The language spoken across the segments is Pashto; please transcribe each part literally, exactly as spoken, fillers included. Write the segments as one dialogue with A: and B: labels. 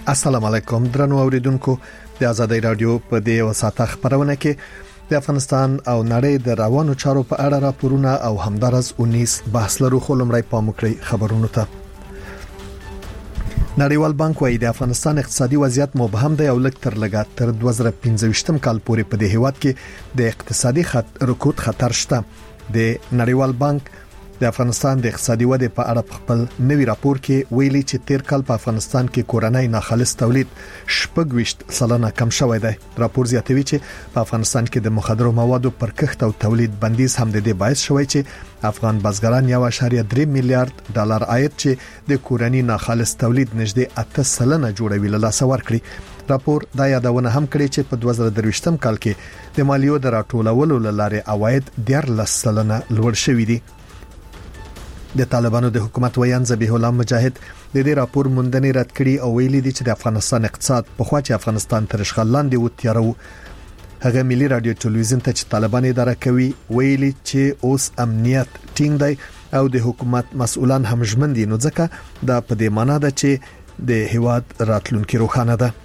A: السلام علیکم درنو اوریدونکو د آزادۍ رادیو په دې وساته خبرونه کې د افغانستان او نړۍ د روانو چارو په اړه راپورونه او همدارس انیس بحث لرو خلمړی پاموکړي خبرونه ته نړیوال بانک وايي د افغانستان اقتصادي وضعیت مبهم دی او لږ تر لږه تر دوه زره پنځه کال پورې په دې هیواد کې د اقتصادي خط رکود خطر شته د نړیوال بانک د افغانستان د اقتصادي ودې په اړه خپل نوي راپور کې ویلي چې تیر کال په افغانستان کې کورنۍ ناخالص تولید شپږ سلنه کم شوی دی. راپور زیاتوي چې په افغانستان کې د مخدرو موادو پر کښت او تولید بندیز هم د دې باعث شوی چې افغان بزګران یو اشاریه درې میلیارډ ډالر عاید چې د کورنۍ ناخالص تولید نږدې اته سلنه جوړوي له لاس ورکړي. راپور دا یادونه هم کړې چې په دوه زره درویشت کال کې د مالیو د راټولولو لاره عواید دیارلس سلنه لوړ شوي دي. د طالبانو د حکومت ویان ذبیح الله مجاهد د دې راپور موندنې رد کړي او ویلي دي چې د افغانستان اقتصاد په خوا چې افغانستان تر اشغال لاندې و تیارو. هغه ملي رادیو ټلویزیون ته چې طالبان اداره کوي ویلي چې اوس امنیت ټینګ دی او د حکومت مسؤلان هم ژمن دي، نو ځکه دا په دې معنی ده چې د هیواد راتلونکي روښانه ده.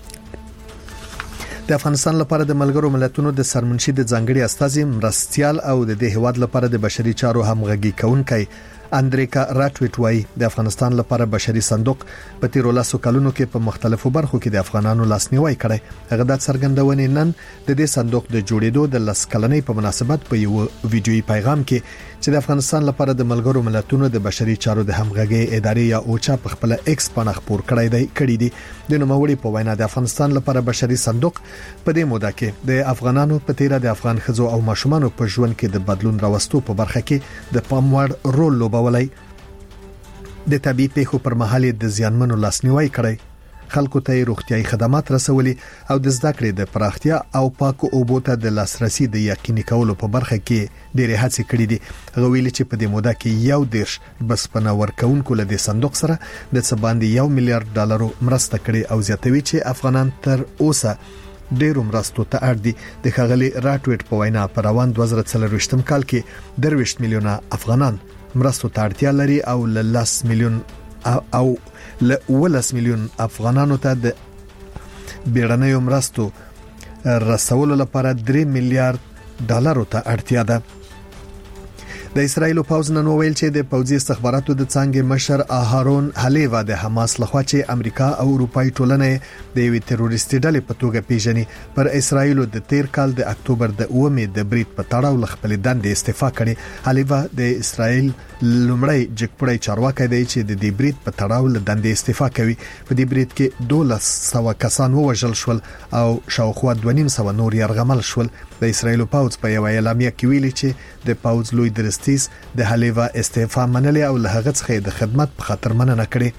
A: د افغانستان لپاره د ملګرو ملتونو د سرمنشي د ځانګړي استازي مرستيال او د دې هیواد لپاره د بشري چارو همغږي کونکي اندریکا راټویټ وايي د افغانستان لپاره بشري صندوق په تیرو لاسو کلونو کې په مختلفو برخو کې د افغانانو لاسنیوي کړي. هغه د څرګندونې نن د دې صندوق د جوړېدو د لاس کلنۍ په مناسبت په یو ویډیويي پیغام کې چې د افغانستان لپاره د ملګرو ملتونو د بشري چارو د همغږي ادارې یا اوچا په خپل ایکس باندې خبر کړی دی کړی دی. د نوموړي په وینا د افغانستان لپاره بشري صندوق په دې موده کې د افغانانو په تیره د افغان خزو او ماشومان په ژوند کې د بدلون راوستو په برخه کې د پام وړ رول لوبولای. د طبي پیښو پر مهال د زیانمنو لاسنیوي کړی، خلکو ته روغتيایي خدمات رسولي او د زده کړې د پراختیا او پاکو اوبو ته د لاسرسي د یقیني کولو په برخه کې ډېرې هڅې کړې دي. هغه ویلي چې په دې موده کې یو دیرش بسپنه ورکوونکو له دې صندوق سره د څه باندې یو میلیارډ ډالر مرسته کړې او زیاتوي چې افغانان تر اوسه ډېر مرستو ته اړ دي. د خغلی راټویټ په وینا په روان دوه زره څلرویشت کال کې درویشت میلیونه افغانان مرستو ته اړتیا لري او ل لاس میلیون او ل ولس میلیون افغانانو ته د بیړنیو مرستو رسولو لپاره درې میلیارډ ډالر ته اړتیا ده. د اسرایل پوځ نن ویل چې د پوځي استخباراتو د څنګه مشر اهارون حلیوا د حماس لخوا چې امریکا او اروپאי ټولنه د یوې تروریستي ډلې په توګه پیژني پر اسرایل د تیر کال د اکتوبر د اومې د بریټ په تړاو خپل دندې استعفا کړي. حلیوا د اسرایل لومړی جګپړی چارواکي دی چې د دې بریټ په تړاو د دندې استعفا کوي. په دې بریټ کې دولس سو کسان ووژل شول او شاوخوا دوه نیم سو نور یرغمل شول. د اسرایل پوځ په یو اعلامیه کې ویلي چې د پوځ لوی درستیز د حلیوا استعفا منلې او له هغه څخه د خدمت په خاطر مننه کړې.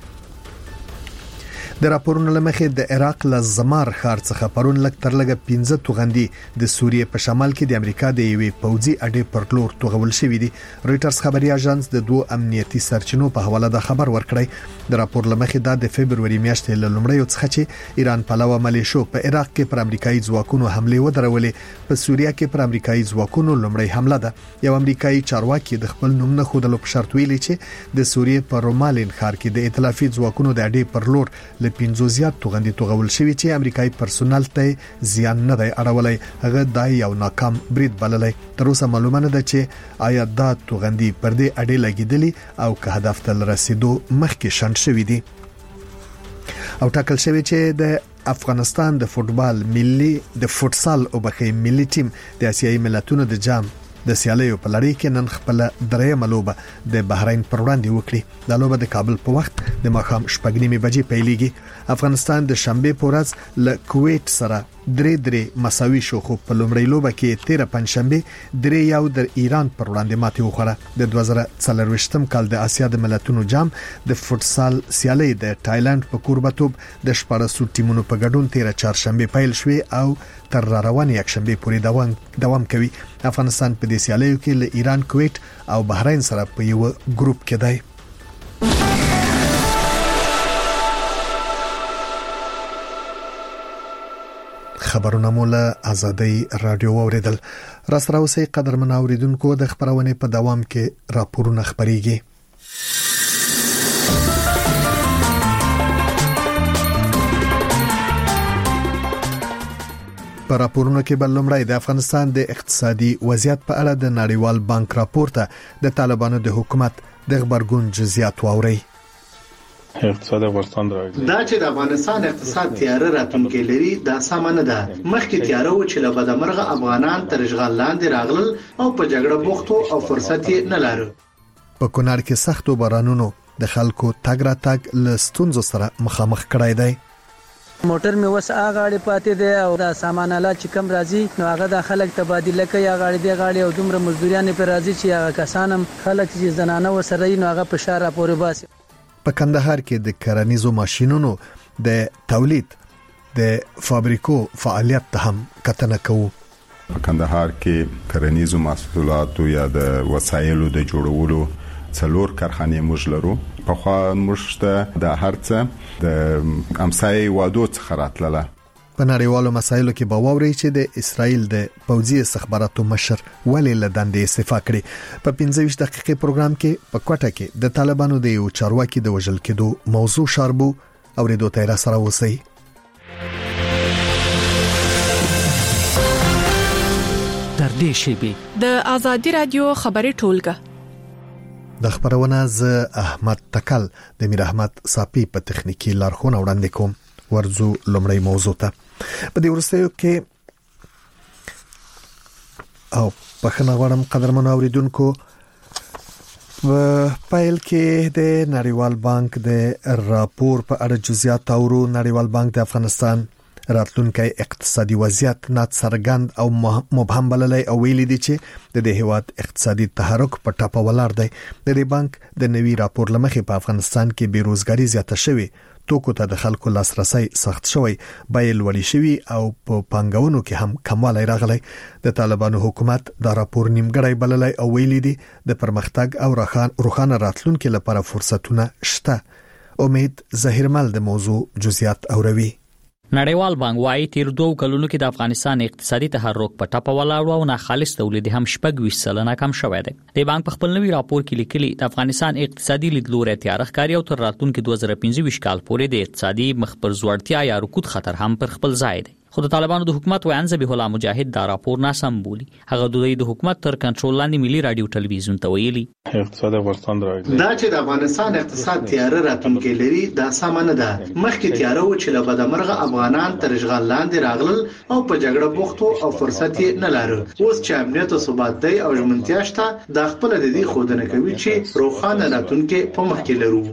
A: د راپورونو لمخې د عراق له زمار ښار څخه پرون لک تر لګه پنځه توغندي د سوریې په شمال کې د امریکا د یوې پوځي اډې پر لور توغول شوې دي. رويټرز خبري اژانس د دوه امنیتي سرچینو په حواله د خبر ورکړی. د راپور لمخې د فبرवरी میاشتې له لومړیو څخه چې ایران پلوه ملیشو په عراق کې پر امریکایي ځواکونو حمله ودرولې، په سوریه کې پر امریکایي ځواکونو لومړی حمله ده. یو امریکایي چارواکي د خپل نوم نه خودلو په شرط ویلي چې د سوریې په رومالین ښار کې د ائتلافي ځواکونو د اډې پر لور ل پنځو زیات توغندي توغول شوی چې امریکایي پرسونل ته زیان نه دی اړولای. هغه دای یو ناکام برید بللای. تر اوسه معلومه نه ده چې آیا دا توغندي پر دې اډې لګیدلی او که هدف ته رسیدو مخکې شنډ شوی دي. او ټاکل شوی چې د افغانستان د فوتبال ملي د فوتسال او بخې ملي ټیم د آسیایي ملتونو د جام د سیالیو په لړۍ کې نن خپل درېمه لوبه د بحرین پر وړاندې وکړي. دا لوبه د کابل په وخت د ماښام شپږ نیمې بجې پیلېږي. افغانستان د شنبه په ورځ له کویت سره درې درې مساوي شو، خو په لومړۍ لوبه کې تیر پنځشنبه درې یو د ایران پر وړاندې ماتې وخوړه. د دوه زره څلرویشت کال د آسیا د ملتونو جام د فوتسال سیالي د تایلند په کوربتوب د شپږ ټیمونو په ګډون تیر چهارشنبه پیل شوې او تر را روان یکشنبه پورې دوام دوام کوي. افغانستان په دې سیالیو کې له ایران، کویت او بحرین سره په یو ګروپ کې دی. خبرونه مولا آزادۍ رادیو اوریدل. را سره اوسې قدرمن اوریدونکو د خبرونه په دوام کې راپورونه خبريږي. په راپورونو کې بل لمړی د افغانستان د اقتصادي وضعیت په اړه د نړیوال بانک راپورته د طالبانو د حکومت د خبرګون جزئیات واوري.
B: اقتصاد افغانستان راځي
C: دا چې د افغانستان اقتصاد تیاره راتونکې لري دا سامان ده. مخکې تیاره و چې له بدمرغه افغانان تر اشغال لاندې راغلل او په جګړه بوختو او فرصت یې نه لري.
A: په کونړ کې سختو بارانونو د خلکو تګ راتګ له ستونزو سره مخامخ کړای دی.
D: موټر می وس اغاړي پاتې دي او دا سامان آلات چې کم راځي نو هغه د خلک تبادله کوي اغاړي دی غاړي او دومره مزدوريان په راځي چې هغه کسانم خلک چې زنانه وسره نو هغه په شاره پورې باسي.
A: په کندهار کې د کرنیزو ماشينونو د تولید د فابریکو فعالیت ته هم کتنه کوو.
E: په کندهار کې کرنیزو محصولاتو یا د وسایلو د جوړولو څلور کارخانې موږ لرو. په خوا موږ ته د هرڅه د امسای وادو څخه راتلله.
A: په نړیوالو مسایلو کې به واوري چې د اسرائیل د پوځي استخباراتو مشر ولې له دندې استعفا کړې. په پنځه ویشت دقیقې پروګرام کې په کوټه کې د طالبانو د یو چارواکي د وژل کېدو موضوع شاربو او ریډو تیر سره وسی.
F: تر دې شی د ازادي رادیو خبري ټولګه
A: د خبرونه ز احمد تکل د میر احمد صافي په تخنیکی لارښوونه وړاندې کوم. ورزو لمړی موضوع ته په دې ورستیو کې او په خنه غواړم قدرمنو اوریدونکو په پایل کې د نړیوال بانک د راپور په اړه جزئیات اورو. نړیوال بانک د افغانستان راتلونکي اقتصادي وضعیت نات سرګند او مبهم بللی او ویلي دي چې د دې هیواد اقتصادي تحرک په ټاپه ولاړ دی. د دې بانک د نوي راپور لمخې په افغانستان کې بیروزګاری زیاته شوې، توکو ته د خلکو لاسرسي سخت شوی، بیې لوړې شوې او په پانګونو کې هم کموالی راغلی. د طالبانو حکومت دا راپور نیمګړی بللی او ویلي دي د پرمختګ او روښانه راتلونکي لپاره فرصتونه شته. امید ظاهرمل د موضوع جزئیات اوروي.
G: نړیوال بانک وايي تیر دوه کلونو کې د افغانستان اقتصادي تحرک په ټاپه ولاړ او نه خالص تولید هم شپږ ویشت سلنه کم شوی دی. د بانک په خپل نوي راپور کې لیکلي د افغانستان اقتصادي لیدلوري تیار ښکاري او تر راتلونکي دوه زره پنځه ویشت کال پورې د اقتصادي مخ پر ځوړتیا یا رکود خطر هم پر خپل ځای دی. خو د طالبانو د حکومت وایي ذبیح الله مجاهد دا راپور ناسم بولي. هغه د دوی د حکومت تر کنټرول لاندې ملي رادیو ټلویزیون ته ویلي
B: اقتصاد افغانستان راځي
C: دا چې د افغانستان اقتصاد تیاره راتونکې لري دا سامان ده. مخکې تیاره و چې له بدمرغه افغانان تر اشغال لاندې راغلل او په جګړه بوختو او فرصت یې نه لري. اوس چې امنیت او ثبات دی او ژمنتیا شته د خپل د دې خودنه کوي چې روخانه راتونکې په مخ کې لرو.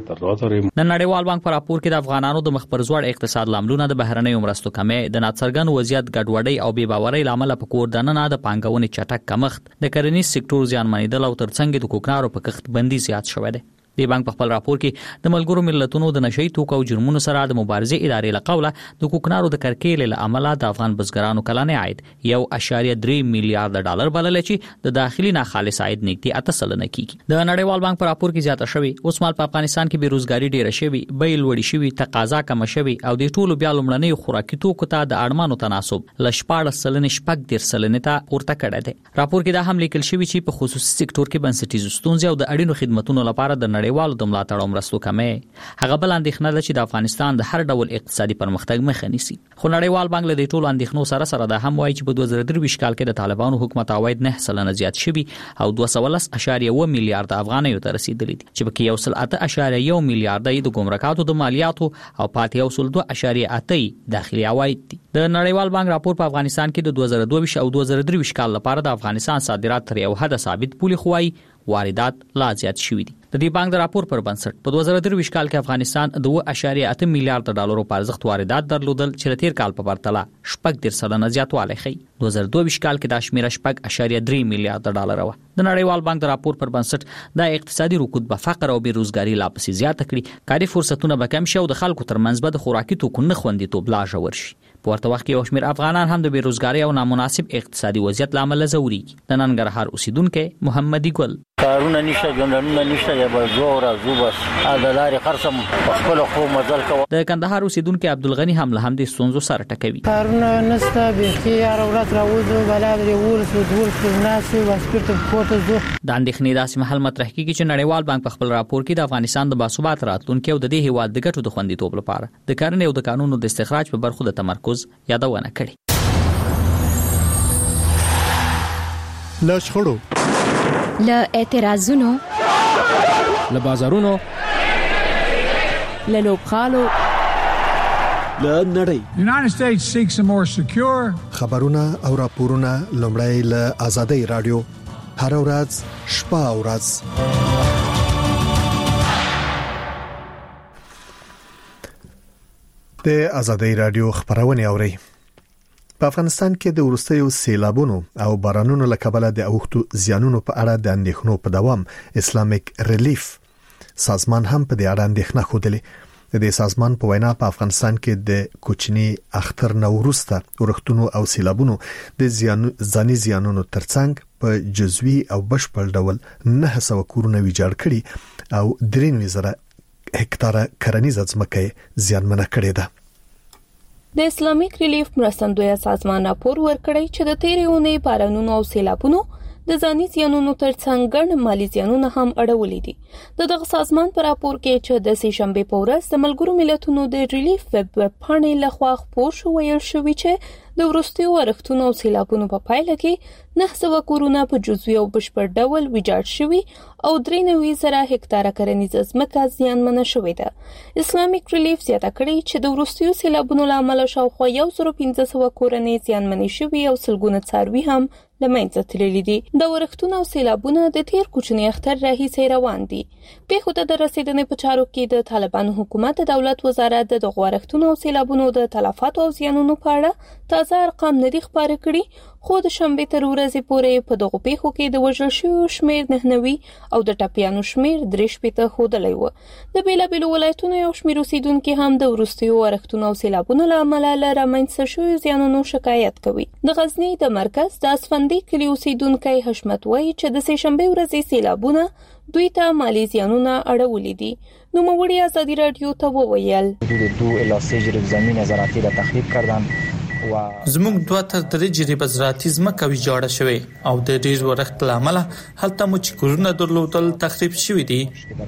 G: د نړیوال بانک په راپور کې د افغانانو د مخ پر ځوړ اقتصاد لاملونه د بهرنیو مرستو کمې، د ناتڅرګن وضعیت ګډوډۍ او بې باورۍ لامل په کور دننه د پانګونې چټک کمښت، د کرنیز سکتور زیانمنېدل او ترڅنګ د کوکنارو په کښت بندي زیات شوی دی. د بانک په خپل راپور کې د ملګرو ملتونو د نشئی توکو او جرمونو سره د مبارزې ادارې له قوله د کوکنارو د کرکېلې له امله د افغان بزګرانو کلنی عاید یو اعشاریه درې میلیارډ ډالر بلل چې د داخلي ناخالص عاید نږدې اته سلنه کیږي. د نړیوال بانک په راپور کې زیاته شوی اوس مال په افغانستان کې بیروزګاری ډیره شوی، بیې لوړې شوی، تقاضا کم شوی او د ټولو بیا لمړنۍ خوراکي توکو ته د اړمانو تناسب ل شپږ سلنه شپږ ډیر سلنه ته پورته کړی دی. راپور کې دا هم لیکل شوی چې په خصوصي سکتور کې بنسټیزو ستونزې او د اړینو خدماتو لپاره د نړیوالو د ملاتړ مرستو کمې. هغه بل اندېښنه ده چې د افغانستان د هر ډول اقتصادي پرمختګ مخه نیسي. خو نړیوال بانک له دې ټولو اندېښنو سره سره دا هم وایي چې په دوه زره درې ویشت کال کې د طالبانو حکومت عواید نه سلنه زیات شوي او دوه سوه لس اعشاریه اووه میلیارډ افغانیو ته رسیدلي دي چې پکې یو سل اته اعشاریه یو میلیارډ د ګمرکاتو د مالیاتو او پاتې یو سل دوه اعشاریه اته داخلي عواید دي. د نړیوال بانک راپور په افغانستان کې د دوه زره دوه ویشت او دوه زره درې ویشت کال لپاره د افغانستان صادرات تر یو حد ثابت پولي خوای واردات لا زیات شوي دي. د دې بانک د راپور پر بنسټ په دوه زره درې ویشت کال کې افغانستان د دوه اعشاریه اته میلیارډ ډالرو په ارزښت واردات درلودل چې تیر کال په پرتله شپږ ډیر سلنه زیاتوالی ښیي. دوه زره دوه ویشت کال کې دا شمیره شپږ اعشاریه درې میلیارډ ډالر و. د نړیوال بانک د راپور پر بنسټ دا اقتصادي رکود به فقر او بیروزګاری لا پسې زیاته کړي، کاري فرصتونه به کم شي او د خلکو ترمنځ به د خوراکي توکو نه خوندیتوب لا ژور شي. په ورته وخت کې یو شمېر افغانان هم د بیروزګاری او نامناسب اقتصادي وضعیت لامل ځوريږي. د ننګرهار اوسیدونکو محمدي ګل
H: کارونه نشته، ګندنه نشته، یا به زور او زوبس عدالت خرڅم خپل خو مزل کوي.
G: د کندهار اوسیدونکو عبدالغنی هم له همدې ستونزو سره ټکوي.
I: کارونه نشته، بيخي هر ورځ راوځو بلا لري ورس ودول ناسي واسپورت کوټه زو.
G: د اندېښنې داسې محل مطرح کیږي چې نړیوال بانک په خپل راپور کې د افغانستان د باثبات راتلونکي او د دې هیواد د ګټو د خوندیتوب لپاره د کرنې او د قانونو د استخراج په برخو د تمرکز یادونه کړې.
J: له شخړو
K: له اعتراضونو
L: له بازارونو
K: له لوبغالو
L: له نړۍ.
M: United States seeks a more secure
A: خبرونه او راپورونه لومړی له آزادۍ رادیو هر ورځ شپه او ورځ. د آزادۍ رادیو خبرونه اوري. په افغانستان کې د ورستیو سیلابونو او بارانونو له کبله د اوښتو زیانونو په اړه د اندېښنو په دوام اسلامیک ریلیف سازمان هم په دې اړه اندېښنه خوده. د دې سازمان په وینا په افغانستان کې د کوچني اختر نوروسته ورښتونو او سیلابونو د زیان ځاني زیانونو ترڅنګ په جزوي او بشپړ ډول نه سو کورونه ویجاړ کړي او درې زره هکتاره کرنیزه ځمکه زیانمنه کړې ده.
N: د اسلامیک ریلیف مرستندوی سازمان راپور ورکړی چې د تیرې اونۍ بارانونو او سیلابونو د ځاني زیانونو ترڅنګ ګڼ مالي زیانونه هم اړولې دي. د دغه سازمان په راپور کې چې د سې شنبه په ورځ د ملګرو ملتونو د ریلیف ویب پاڼې لخوا خپور شو ویل شوی چې د ورستیو ورښتونو او سیلابونو په پایله کې نه سوه کورونه په جزوي او بشپړ ډول ویجاړ شوي او درې زره هکتاره کرنیزه ځمکه زیانمنه شوې ده. اسلامیک ریلیف زیاته کړې چې د ورستیو سیلابونو له امله شاوخوا یو زر پنځه سوه کورنۍ زیانمنې شوي او سلګونه څاروي هم له منځه تللي دي. د ورښتونو او سیلابونو د تیر کوچني اختر راهیسې روان دي. پیښو ته د رسیدنې په چارو کې د طالبانو حکومت د دولت وزارت د دغه ورښتونو او سیلابونو د تلفاتو او زیانونو په اړه تازه ارقام نه دي خپاره کړي، خو د شنبه تر ورځې پورې په دغه پیښو کې د وژل شویو شمیر نهنوي او د ټپیانو شمیر درې شپېته ښودلی و. د بیلابیلو ولایتونو یو شمیر اوسیدونکي هم د وروستیو ورښتونو او سیلابونو له امله له رامنځته شویو زیانونو شکایت کوي. د غزني د مرکز د اسفندي کلي اوسیدونکی حشمت وایي چې د سې شنبې ورځې سیلابونه دوی ته مالي زیانونه اړولي دي. نوموړي آزادی رادیو ته وویل
O: حدود دو الی سه جریب زمین زراعتی را تخریب کردن.
P: زموږ دوه تر درې جریبه زراعتي ځمکه ویجاړه شوې او د ډېر ورښت له امله هلته مو چې کورونه درلودل تخریب شوي دي.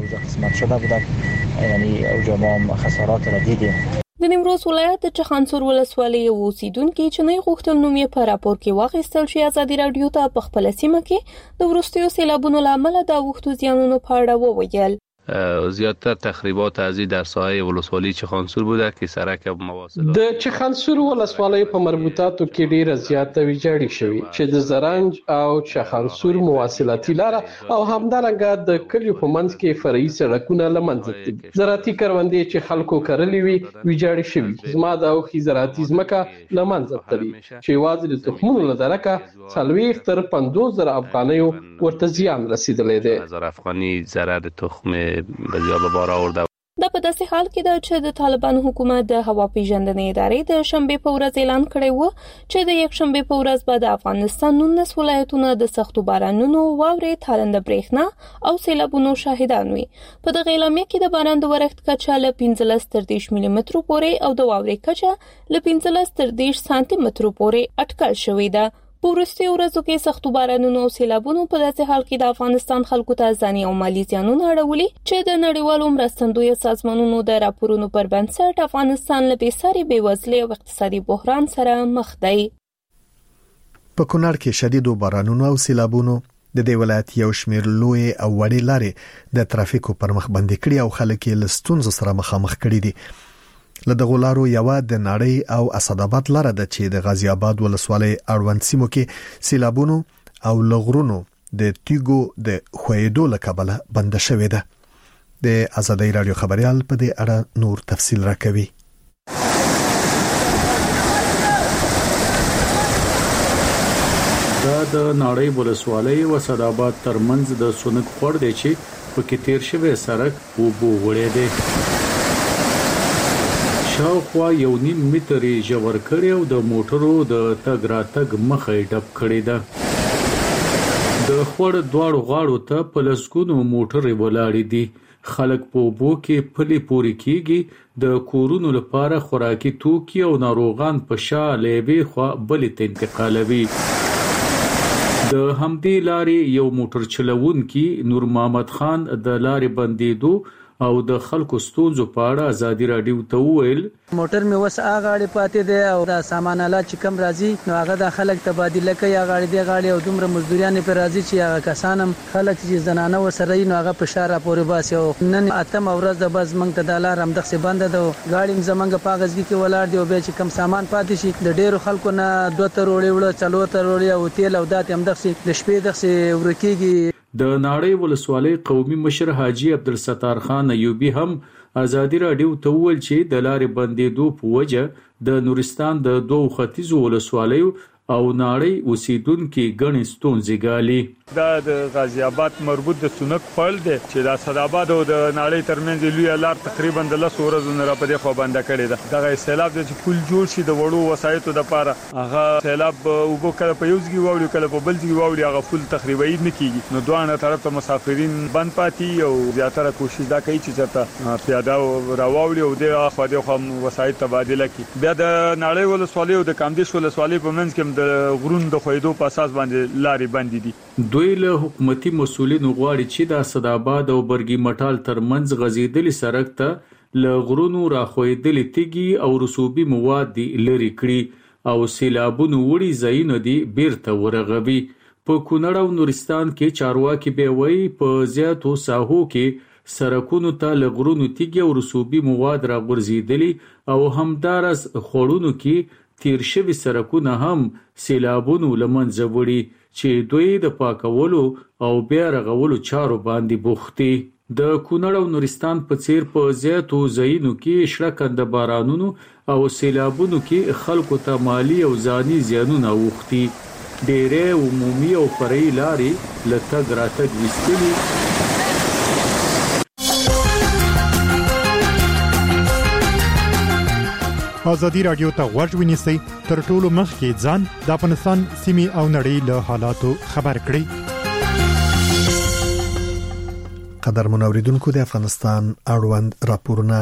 N: د نیمروز ولایت د چخانسور ولسوالۍ یو اوسیدونکي چې نه غوښتل نوم یې په راپور کې واخیستل شي آزادي رادیو ته په خپله سیمه کې د وروستیو سیلابونو له امله د اوښتو زیانونو په اړه وویل.
Q: زیاتر تخریبات از در ساحه ولسوالی چخانسور بوده که سرک مواصلات
R: د چخانسور ولسوالۍ په مربوطاتو کې ډیره زیاته ویجاړی شوې چې د زرنج او چخانسور مواصلاتي لاره او همدارنګه د کلیو په منځ کې فرعي سړکونه لمنځه تللي. زراعتي کروندې چې خلکو کرلې وي ویجاړې شوې. زما د اوښي زراعتي ځمکه لمنځه تللي چې یوازې د تخمونو له درکه څلوېښت تر پنځوس زره افغانیو ورته زیان رسیدلی دی.
Q: هزار افغاني ضرر تخم بسیار به بار آورده.
N: دا په داسې حال کې ده چې د طالبانو حکومت د هوا پیژندنې ادارې د شنبه په ورځ اعلان کړی و چې د یک شنبه په ورځ به د افغانستان نولس ولایتونه د سختو بارانونو، واورې، تالنده برېښنا او سیلابونو شاهدان وي. په دغه اعلامیه کې د باران د ورښت کچه له پنځلس تر دېرش ملي مترو پورې او د واورې کچه له پنځلس تر دېرش سانتي مترو پورې اټکل شوې ده. په وروستیو ورځو کې سختو بارانونو او سیلابونو په داسې حال کې د افغانستان خلکو ته ځاني او مالي زیانونه اړولي چې د نړیوالو مرستندویو سازمانونو د راپورونو پر بنسټ افغانستان له بېساري بېوزلۍ او اقتصادي بحران سره مخ دی.
A: په کونړ کې شدیدو بارانونو او سیلابونو د دې ولایت یو شمېر لوی او وړې لارې د ترافیکو پر مخ بندي کړي او خلک یې له ستونزو سره مخامخ کړي دي. له دغو لارو یوه د نړۍ او اسداباد لاره ده چې د غازی آباد ولسوالۍ اړوند سیمو کې سیلابونو او لغرونو د تیګو د خویدو له کبله بنده شوې ده. د آزادۍ رادیو خبريال په دې اړه نور تفصیل راکوي.
B: دا د نړۍ ولسوالۍ او اسداباد ترمنځ د سونک خور دی چې پکې تیر شوی سړک وبو وړې دی. شاوخوا یو نیم متر ژور کړی او د موټرو د تګ راتګ مخه ډب کړی ده. د خور دواړو غاړو ته په لسګونو موټرې ولاړې دي. خلک په اوبو کې پلي پورې کېږي. د کورونو لپاره خوراکي توکي او ناروغان په شا لیبې خوا بلې ته انتقالوي. د همدې لارې یو موټر چلوونکي نور محمد خان د لارې بندېدو او د خلکو ستونزو په اړه ازادي رادیو ته وویل
D: موټر می وس هغه غاړي پاتې دی او دا سامان آلات چې کم راځي نو هغه د خلک تبادله کوي هغه غاړي دی غاړي او دومره مزدوریان په راځي چې هغه کسانم خلک چې زنانه وسره نو هغه په شاره پورې باسي او نن اتم ورځ د بز منګ ته د لار هم دغه بند ده غاړي زمنګ پاغزګي کې ولاړ دی او به چې کم سامان پاتې شي د ډیرو خلکو نه دوه تر وړي وړ څلور تر وړي او تیل او دات هم دغه د شپې دغه ورکیږي
B: د ناړۍ ولسوالۍ قومي مشر حاجی عبدالستار خان ایوبی هم ازادي رادیو ته ویل چې د لارې بندېدو په وجه د نورستان د دوه ختیځو ولسوالیو او ناړۍ اوسیدونکو غني ستونزې ګالي
K: دا د غازی آباد مربوط د سونک پړ دی چې د اسداباد او د ناړۍ ترمنځ لوی لار تقریبا د لس ورځې نه را پدې خو بنده کړې ده دغه سیلاب چې پل جوړ شي د وړو وسایتو د پاره هغه سیلاب وګو کله په یوځګي واوړي کله په بلځګي واوړي هغه پل تقریبا یې نه کیږي نو دوه طرف ته مسافرین بند پاتې او زیاتره کوشش دا کوي چې چرته پیاده راوړي او د اخو د خو وسایت تبادله کړي بیا د ناړۍ ولسوالۍ او د کامدیش ولسوالۍ په منځ کې د غرون د خویدو په اساس باندې لارې بندې دي
B: دوی له حکومتي مسولینو غواړي چې د اسداباد او برګي مټال ترمنځ غزیدلي سړک ته له غرونو راخویدلي تیږي او رسوبي مواد لري کړي او سیلابونو وړي ځایونه دي بیرته ورغوي په کونړ او نورستان کې چارواکي به وایي په زیاتو ساحو کې سړکونو ته له غرونو تیږي او رسوبي مواد راغورځېدلي او همدارس خړونو کې تیر شوي سړکونه هم سیلابونو لمنځه وړي چې دوی د پاکولو او بیا رغولو چارو باندې بوختي د کونړ او نورستان په څیر په زیاتو ځایونو کې شړکند بارانونو او سیلابونو کې خلکو ته مالی او ځاني زیانونه اوختي ډېرې عمومي او فرعي لارې له تګ راتګ ویستلي
S: ازادي رادیو ته غوږ ونیسئ تر ټولو مخکې ځان د افغانستان سیمې او نړۍ له حالاتو خبر کړئ.
A: قدرمن اوریدونکو د افغانستان اړوند راپورونه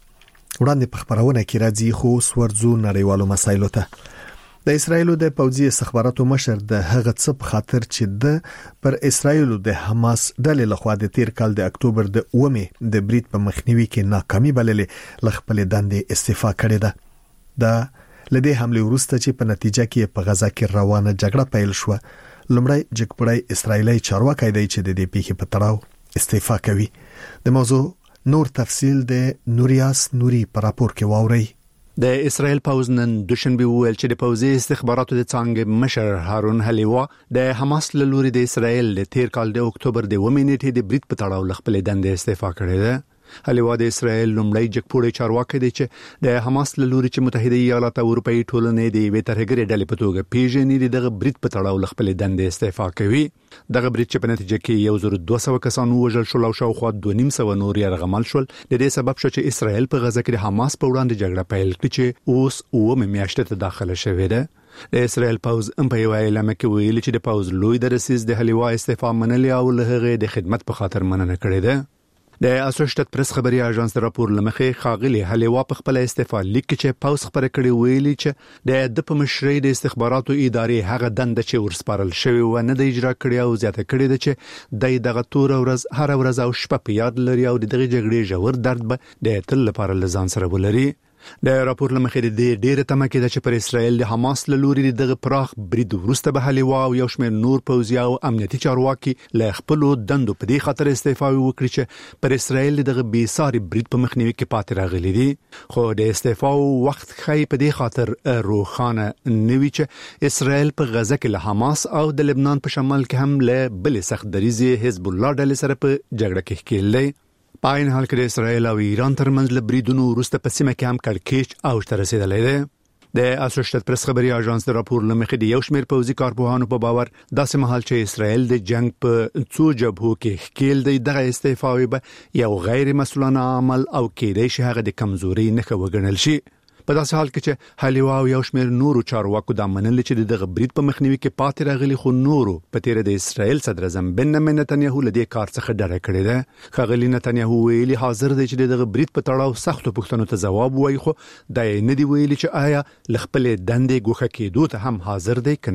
A: وړاندې په خبرونه کې راځي خو سورځو نړیوالو مسایلو ته د اسرایلو د پوځي استخباراتو مشر د هغه څه په خاطر چې د پر اسرایلو د حماس ډلې لخوا د تیر کال د اکتوبر د اومه د بریټ په مخنیوي کې ناکامي بللې لخپل دندې استعفا کړې ده د لدې حمله وروسته چې په نتیجه کې په غزا کې روانه جګړه پیل شو لمړی جګپړی اسرایلی چارواکي دی چې د دې پیښې په تړاو استعفا کوي د موضوع نور تفصیل د نوریاس نوري پر راپور کې واوري
T: د اسرائیل پوز نن دوشنبه ویل چې د پوزي استخباراتو د څنګه مشر هارون حلیوا د حماس له لوري د اسرائیل د تیر کال د اکتوبر د اومه نیټې د بریټ په تړاو خپل دندې استعفا کړې ده حلیوا د اسرائیل لومړی جګپوړی چارواکي دی چې د حماس له لوري چې متحده ایالات او اروپאי ټولنې د وی ترهګری ډلې په توګه پیژنې دغه بریټ په تړاو خپل دندې استعفا کوي دغه بریټ چې په نتیجه کې یو زر دوه سوه کسان وژل شول او شاوخوا دوه نیم سوه نور یرغمل شول د دې سبب شو چې اسرائیل په غزا کې د حماس په وړاندې جګړه پیل کړي چې اوس اومه میاشته ته داخله شوې ده د اسرائیل پوز ام په ویلامه کې ویلي چې د پوز لوی درسیز د حلیوا استعفا منلي او له هغه د خدمت په خاطر مننه کړې ده د اسوسییټډ پریس خبري اژانس د راپور لمخې خاغلی حلیوا په خپل استعفا لیک چې پاوس خبره کړې ویلي چې د د په مشرۍ د استخباراتو ادارې هغه دند چې ورسپارل شوی و نه د اجرا کړی او زیاته کړی د چې د دغه تور ورځ هر ورځ او شپه په یاد لري او دغه جګړې جوړ درد به د تل لپاره لزان سره ولري د راپور لمخې د ډېر تمه کې د چې پر اسرائیل د حماس له لوري دغه پراخ برید وروسته به حلیوا او یو شمېر نور پوځي او امنیتي چارواکي له خپل دندو په دې خاطر استعفا وکړي چې پر اسرائیل دغه بي ساري برید په مخنیوي کې پاتې راغلي دي خو د استعفا وخت خای په دې خاطر روخانه نوي چې اسرائیل په غزا کې له حماس او د لبنان په شمال کې هم له بل سخت دریزي حزب الله ډلې سره په جګړه کې ښکېلې په عین حال کې د اسرائیل او ایران ترمنځ له بریدونو وروسته په سیمه کې هم کړکېچ اوج ته رسیدلی دی د اسوسییټډ پریس خبري اژانس د راپور لمخې د یو شمېر پوځي کارپوهانو په باور داسې مهال چې اسرائیل د جنگ په څو جبهو کې ښکېل دی دغه استعفا به یو غیر مسؤلانه عمل او کېدای شي هغه د کمزوري نښه وګڼل شي په داسې حال کې چې حلیوا او یو شمېر نورو چارواکو د منل چې دغه برید په مخنیوي کې پاتې راغلي خو نورو په تیر د اسرائیل صدر اعظم بنیامین نتنیاهو له دې کار څخه ډډه کړې ده خغلی نتنیاهو ویلي حاضر دی چې دغه برید په تړاو سختو پوښتنو ته ځواب وایي خو دا نه دی ویلي چې آیا خپل دندې ګوښه کېدو ته هم حاضر دی کنه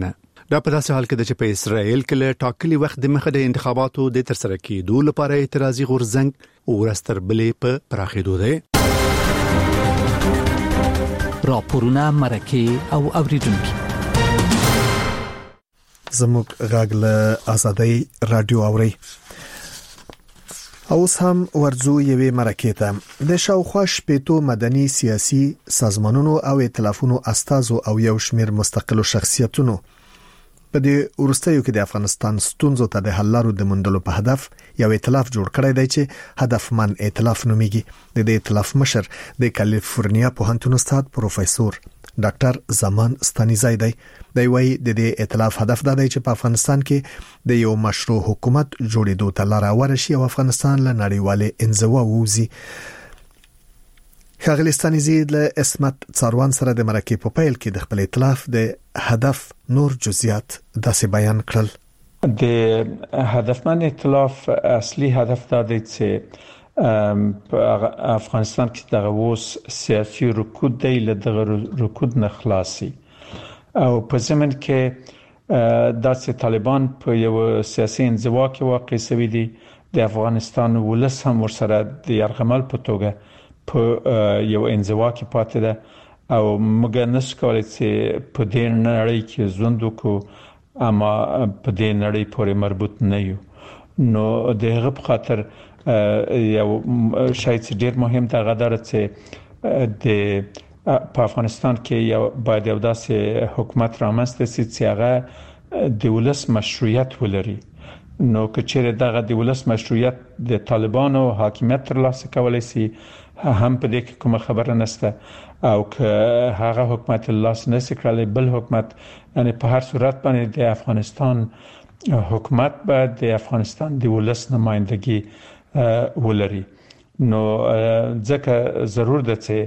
T: دا په داسې حال کې چې په اسرائیل کې له ټاکلي وخت د مخه د انتخاباتو د ترسره کېدو لپاره اعتراضي غورځنګ ورستر بلې په پراخېدو دی.
U: راپورونه مرکه او اوریدونکو
A: زموږ غږ له آزادۍ رادیو اوري. اوس هم ورزو یوې مرکه ته د شاوخوا شپېتو مدني سیاسي سازمانونو او ائتلافونو استازو او یو شمېر مستقلو شخصیتونو په دې ورستیو کې د افغانستان ستونزو ته د حل لارو د موندلو په هدف یو ائتلاف جوړ کړی دی چې هدفمن ائتلاف نومیږي. د دې ائتلاف مشر د کالیفورنیا پوهنتون استاد پروفیسور ډاکټر زمان ستانیزای دی. دی وايي د دې ائتلاف هدف دا دی چې په افغانستان کې د یو مشروع حکومت جوړېدو ته لار ورشي او افغانستان له نړیوالې انزوا ووځي. ښاغلی ستانیزي له اسمت څاروان سره د مرکې په پیل کې د خپل ائتلاف د هدف نور جزئیات داسې بیان کړل.
V: د هدفمن ائتلاف اصلي هدف دا دی چې افغانستان کې دغه اوس سیاسي رکود دی له دغه رکود نه خلاصي او په زمن کې داسې طالبان په یو سیاسي انزوا کې واقع شوي دي. د افغانستان ولس هم ورسره د یرغمل په توګه په یو انزوا کې پاتې ده او موږ نشو کولای چې په دې نړۍ کې ژوند وکړو اما په دې نړۍ پورې مربوط نه یو. نو دغه په خاطر یو شاید ډیر مهم ده غدار چې د په افغانستان کې یو باید یو داسې حکومت رامنځته شي چې هغه د ولس مشروعیت ولري. نو که چیرې دغه د ولس مشروعیت د طالبانو حاکمیت ترلاسه کولای شي هم په دې کې کومه خبره نشته او که هغه حکومت لاس نشي کړلی بل حکومت یعنی په هر صورت باندې د افغانستان حکومت باید د افغانستان د ولس نمائندګي ولري. نو ځکه ضرور ده چې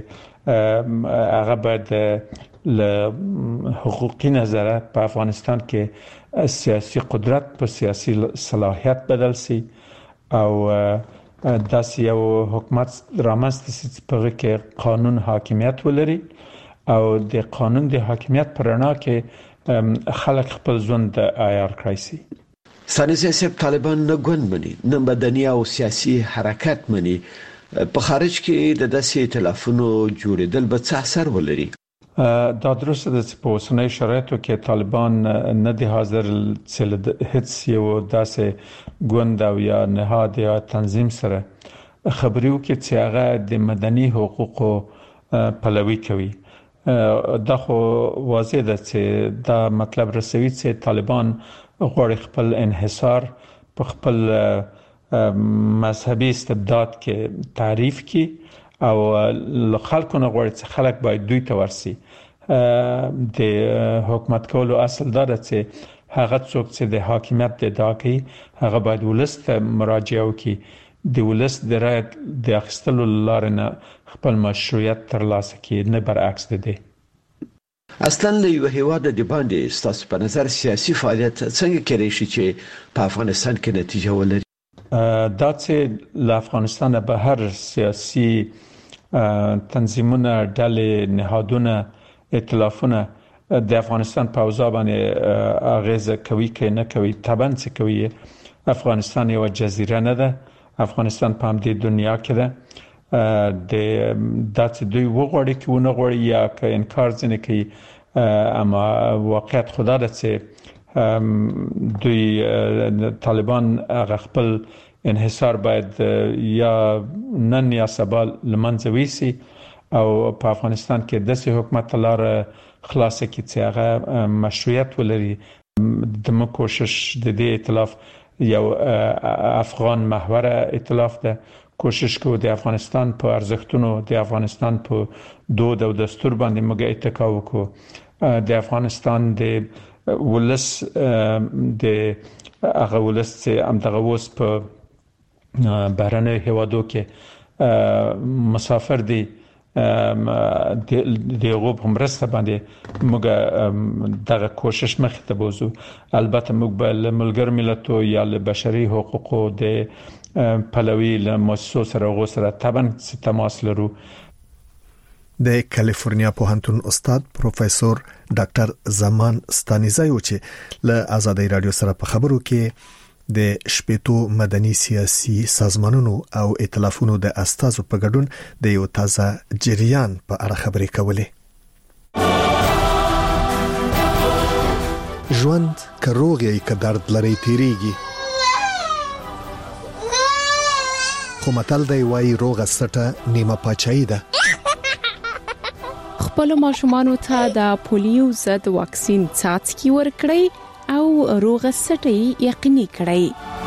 V: هغه باید له حقوقي نظره په افغانستان کې سیاسي قدرت په سیاسي صلاحیت بدل شي او داسې یو حکومت رامنځته شي چې په هغه کې قانون حاکمیت ولري او د قانون د حاکمیت په رڼا کې خلک خپل ژوند عیار کړی شي.
W: ستانیزي صاحب طالبان نه ګوند مني نه مدني او سیاسي حرکت مني. په خارج کې د داسې ائتلافونو جوړېدل به څه اثر ولري؟
V: دا درسته ده چې په اوسنۍ شرایطو کې طالبان نه دي حاضر چې هیڅ یو داسې ګوند او یا نهاد یا تنظیم سره خبرې وکړي چې هغه د مدني حقوقو پلوي کوي. دا خو واضح ده چې دا مطلب رسوي چې طالبان غواړي خپل انحصار په خپل مذهبي استبداد کې تعریف کی او خلکو نه غواړي چې خلک باید دوی ته ورسي. د حکومت کولو اصل دا ده چې هغه څوک چې د حاکمیت ادعا کوي هغه باید ولس ته مراجعه وکړي د ولس د رایې د اخیستلو لپاره نه خپل مشروعیت ترلاسه کړي نه برعکس ده.
W: اصلا له یو هیواد د باندې ستاسو په نظر سیاسي فعالیت څنګه کېږي چې په افغانستان کې نتیجه ولري؟
V: دا چې له افغانستان به هر سیاسي تنظیمونه ډلې نهادونه ائتلافونه د افغانستان په اوضاع باندې اغیزه کوي که نه کوي طبعا چې کوي. افغانستان یو جزیره نه ده. افغانستان په همدې دنیا کې ده. د داسې دوی وغواړي که ونه غواړي یا که انکار ځینې کوي اما واقعیت خدا ده چې دوی طالبان هغه خپل انحصار باید یا نن یا سبا لمنځه ویسي او په افغانستان کې داسې حکومت لار خلاصه کړي چې هغه مشروعیت ولري. د مو کوشش د دې ائتلاف یو افغان محور ائتلاف ده. کوشش کوو د افغانستان په ارزښتونو د افغانستان په دود او دستور باندې موږ اتکا وکړو. د افغانستان د ولس د هغه ولس چې همدغه اوس په بهرنیو هیوادو کې مسافر دي د هغو په مرسته باندې موږ دغه کوشش مخې ته بوځو. البته موږ به له ملګرو ملتو یا له بشري حقوقو د پلوي له مؤسسو سره هغو سره طبعا تماس لرو.
A: د کالیفورنیا پوهنتون استاد پروفیسور ډاکټر زمان ستانیزای چې له آزادۍ رادیو سره په خبرو کې د شپېتو مدني سیاسي سازمانونو او ائتلافونو د استازو په ګډون د یو تازه جریان په اړه خبرې کولې. ژوند که روغ یې که درد لري تیریږي، خو متل دی وایي روغه سټه نیمه پاچاهي ده.
C: خپل ماشومانو ته د پولیو ضد واکسین څاڅکي ورکړئ او روغه سټه یقیني کړئ.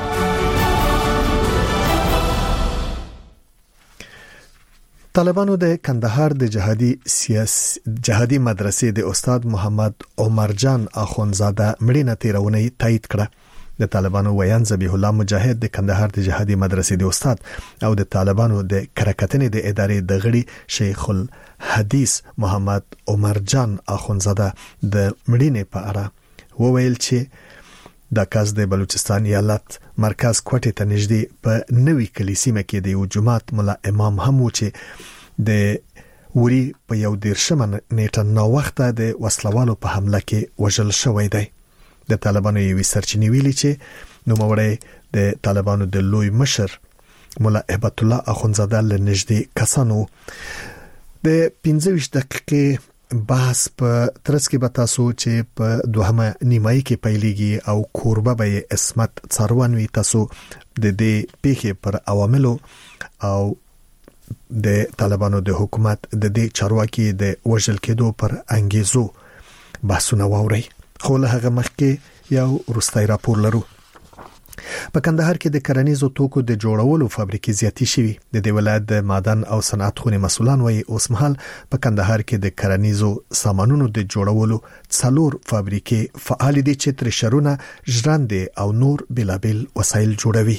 A: طالبانو د کندهار د جهادي سیاسي جهادي مدرسې د استاد محمد عمر جان اخونزاده مړینه تیرونه تایید کړه. د طالبانو ویان ذبیح الله مجاهد د کندهار د جهادي مدرسې د استاد او د طالبانو د کرکټنې د ادارې د غړي شیخ الحدیث محمد عمر جان اخونزاده د مړینې په اړه وویل چې د کاز د بلوچستان ایالت مرکز کوټې ته نږدې په نوې کلیسیمه کې د یو جماعت مولا امام هم و چې د وری په یو دیرشمه نیټه نو وخته د وسلوالو په حمله کې وژل شوی دی. د طالبانو یوې سرچینې ویلي چې نوموړی د طالبانو د لوی مشر مولا هبت الله اخونزاده له نږدې کسانو. د پنځه ویشت دقیقې بحث په ترڅ کې به تاسو چې په دوهمه نیمایي کې پیلېږي او کوربه به اسمت څاروان وي تاسو د دې پیښې پر عواملو او د طالبانو د حکومت د دې چارواکي د وژل کېدو پر انګیزو بحثونه واوري. خو له هغه مخکې یو وروستي راپور لرو. په کندهار کې د کرنیزو توکو د جوړولو فابریکې زیاتې شوي. د دې ولایت د معدن او صنعت خونې مسولان وایي اوس مهال په کندهار کې د کرنیزو سامانونو د جوړولو څلور فابریکې فعال دي چې ترشرونه، ژرندې او نور بېلابېل وسایل جوړوي.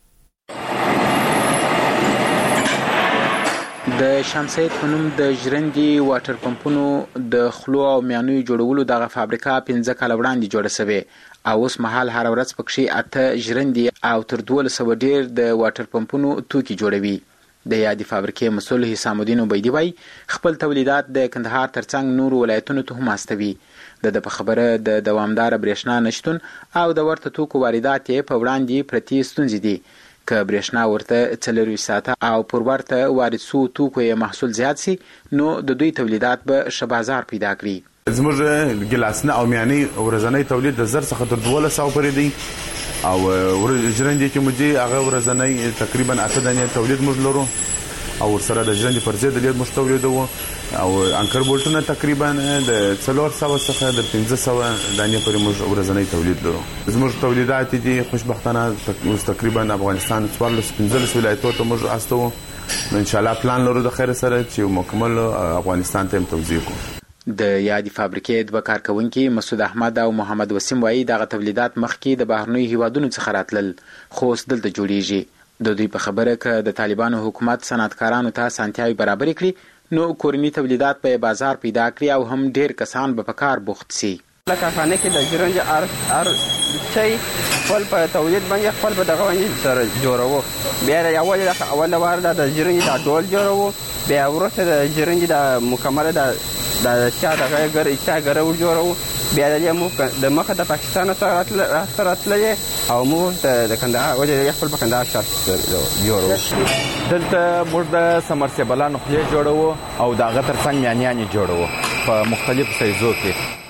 E: د شمسید په نوم د ژرندې واټر پمپونو د خلو او میانوي جوړولو دغه فابریکه پنځه کاله وړاندې جوړه شوې او اوس مهال هر ورځ پکې اته ژرندې او تر دولس سوه ډیر د واټر پمپونو توکي جوړوي. د یادې فابریکې مسؤل حسام الدین عبیدی وایي خپل تولیدات د کندهار ترڅنګ نور ولایتونو ته هم استوي. د په خبره د دوامدار برېښنا نشټون او د ورته توکو واردات په وړاندې پرتی ستونزې دي. که برېښنا ورته څلورویشت ساعته او پر ورته وارد سو توکو یې محصول زیات سي نو د دوی تولیدات به ښه بازار پیدا کړي.
F: زموږ ګلاسنه او میاني ورځنی تولید د زر څخه تر دولس سوه پورې دی او ژرندې چې موږ هغه ورځنی تقریبا اته دانې تولید موږ لرو او ورسره د ژرندې پر ضد ډېر موږ تولیدوو او انکر بولټونه تقریبا د څلور سوه څخه د پنځه سوه دانې پورې موږ ورځنی تولید لرو. زموږ تولیدات دي خوشبختانه اوس تقریبا افغانستان څوارلس پنځلس ولایتونو ته موږ استوو. ان شاء الله پلان لرو د خیر سره چې مکمل افغانستان ته توزیع کوو.
E: د یادې فابریکې دوه کارکونکي مسعود احمد او محمد وسیم وایي دغه تولیدات مخکې د بهرنیو هیوادونو څخه راتلل خو اوس دلته جوړیږي. د دوی په خبره که د طالبانو حکومت صنعتکارانو ته اسانتیاوې برابرې کړي نو کورني تولیدات به بازار پیدا کړي او هم ډیر کسان به په کار بوخت سي.
X: لکه خانه کې د ژرندې هر هر شی خپل په تولید باندې خپل په دغه باندې سره جوړوو. بیا اول اوله وار د ژرندې د ډول جوړوو، بیا وروسته د ژرندې د مکمله د د چا دغه ګر چا ګر جوړوو. بیا د مو د مخه د پاکستان سره راتللې او موږ د کندهار وجه خپل په کندهار شاته جوړو.
Y: دلته موږ د سمرسیبلانو خولې جوړوو او دغه ترڅنګ میانیانې جوړوو په مختلفو سایزو کې.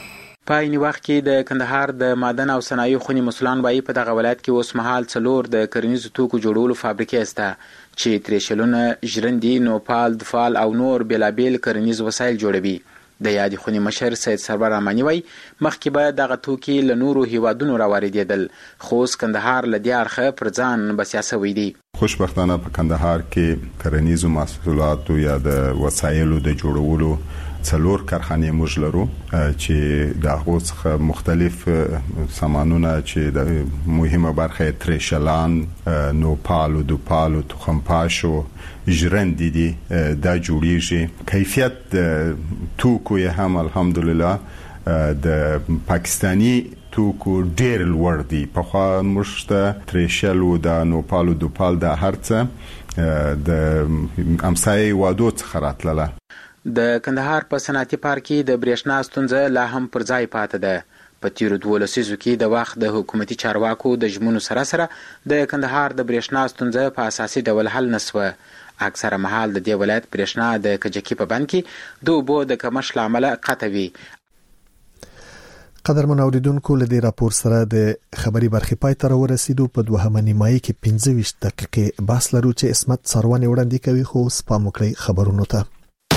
E: په عین وخت کې د کندهار د معدن او صنایع خونې مسولان وایي په دغه ولایت کې اوس مهال څلور د کرنیزو توکو جوړولو فابریکې شته چې تریشلونه، ژرندې، نوپال، دفال او نور بېلابېل کرنیز وسایل جوړوي. د یادې خونې مشر سید سرور رحماني وایي مخکې به دغه توکي له نورو هیوادونو راواردېدل خو اوس کندهار له دې اړخه پر ځان بسیا سوی دی.
Z: خوشبختانه په کندهار کې کرنیزو محصولاتو یا د وسایلو د جوړولو څلور کارخانې موږ لرو چې د هغو څخه مختلف سامانونه چې د مهمه برخه تریشلان، نوپال، دوپال، تخمپاشو، ژرندې دي دا جوړیږي. کیفیت توکو یې هم الحمدلله د پاکستانی توکو ډیر لوړ دی. پخوا موږ ته تریشل او د نوپال او دوپال د هرڅه د امسایې وادو څخه راتلله.
E: د کندهار په صنعتي پارک کې د برېښنا ستونزه لا هم پر ځای پاتې ده. په تیرو دوه لسیزو کې د وخت د حکومتي چارواکو د ژمنو سره سره د کندهار د برېښنا ستونزه په اساسي ډول حل نشوه. اکثره مهال د دې ولایت برېښنا د کجکي په بند کې د اوبو د کمښت له امله قطع وي.
A: قدرمن اوریدونکو له دې راپور سره د خبري برخې پای ته ورسېدو. په دوهمه نیمایي کې پنځه ویشت دقیقې بحث لرو چې اسمت څارواني وړاندې کوي. خو سپام وکړئ خبرونو ته.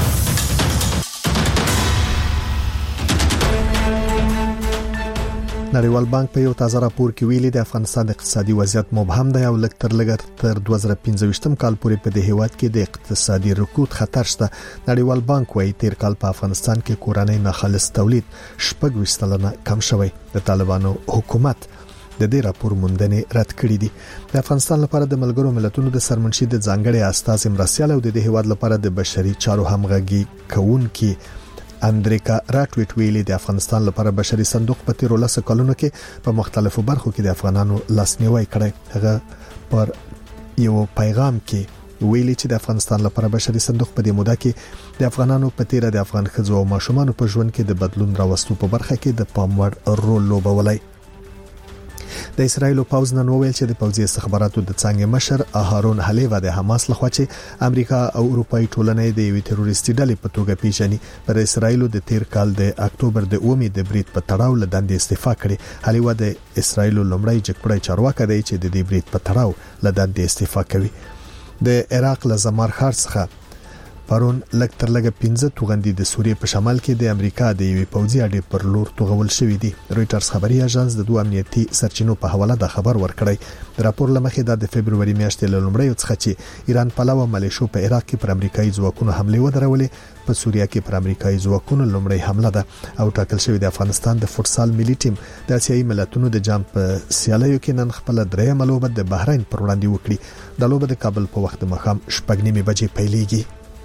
A: نړیوال بانک په یو تازه راپور کې ویلي د افغانستان اقتصادي وضعیت مبهم دی او لږ تر لږه تر دوه زره پنځه ویشتم کال پورې په دې هیواد کې د اقتصادي رکود خطر شته. نړیوال بانک وايي تیر کال په افغانستان کې کورنۍ ناخالص تولید شپږ ویشت سلنه کم شوی. د طالبانو حکومت د دې راپور موندنې رد کړې دي. د افغانستان لپاره د ملګرو ملتونو د سرمنشي د ځانګړي استاذ مرسیال او د دې هیواد لپاره د بشري چارو همغږي کوونکي اندریکا راټویټ ویلي د افغانستان لپاره بشري صندوق په تیر لس کلونو کې په مختلفو برخو کې د افغانانو لاسنیوي کړی. هغه پر یو پیغام کې ویلي چې د افغانستان لپاره بشري صندوق په دې موده کې د افغانانو په تیر د افغان ښځو او ماشومانو په ژوند کې د بدلون راوستو په برخه کې د پاموړ رول لوبولی. د اسرایل پوز نن وویل چې د پوځي استخباراتو د څنګه مشر هارون حلیوا د حماس لخوا چې امریکا او اروپאי ټولنې د یوې تروریستي ډلې په توګه پیژني پر اسرایل د تیر کال د اکتوبر د اومې د برید په تړاو له دندې استعفا کړې. حلیوا د اسرایل لومړی جګپړی چارواکي دی چې د دې برید په تړاو له دندې استعفا کوي. د عراق له زمار ښار څخه پرون لږ تر لږه پنځه توغندي د سوریې په شمال کې د امریکا د یوې پوځي اډې پر لور توغول شوې دي. رويټرز خبري اژانس د دوه امنیتي سرچینو په حواله د خبر ورکړی. د راپور لمخې د فبرवरी میاشتې له لومړۍ څخه چې ایران پلاو ملیشو په عراق کې پر امریکایي ځواکونو حمله ودرولې، په سوریه کې پر امریکایي ځواکونو لومړی حمله ده او ټاکل شوې د افغانستان د فوتسال ملي ټیم د اسیایي ملتونو د جام په سیالیو کې نن خپل درېیمه لوبه د بحرین پر وړاندې وکړي. د لوبه د کابل په وخت د مخام شپږ نیمې بجې پیلېږي.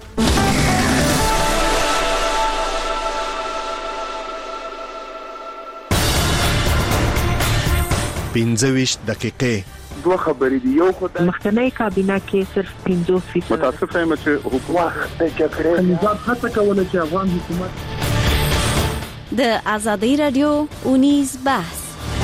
A: پنځه ویشت دقیقې
G: دوه خبرې دي. یو خو د
H: مخکنی کابینه کې صرف پنځوس فیصد
G: متاسف یم چې حکومت د جګړې نظام هڅه کوله چې افغان حکومت
I: د ازادي رادیو اونیز بحث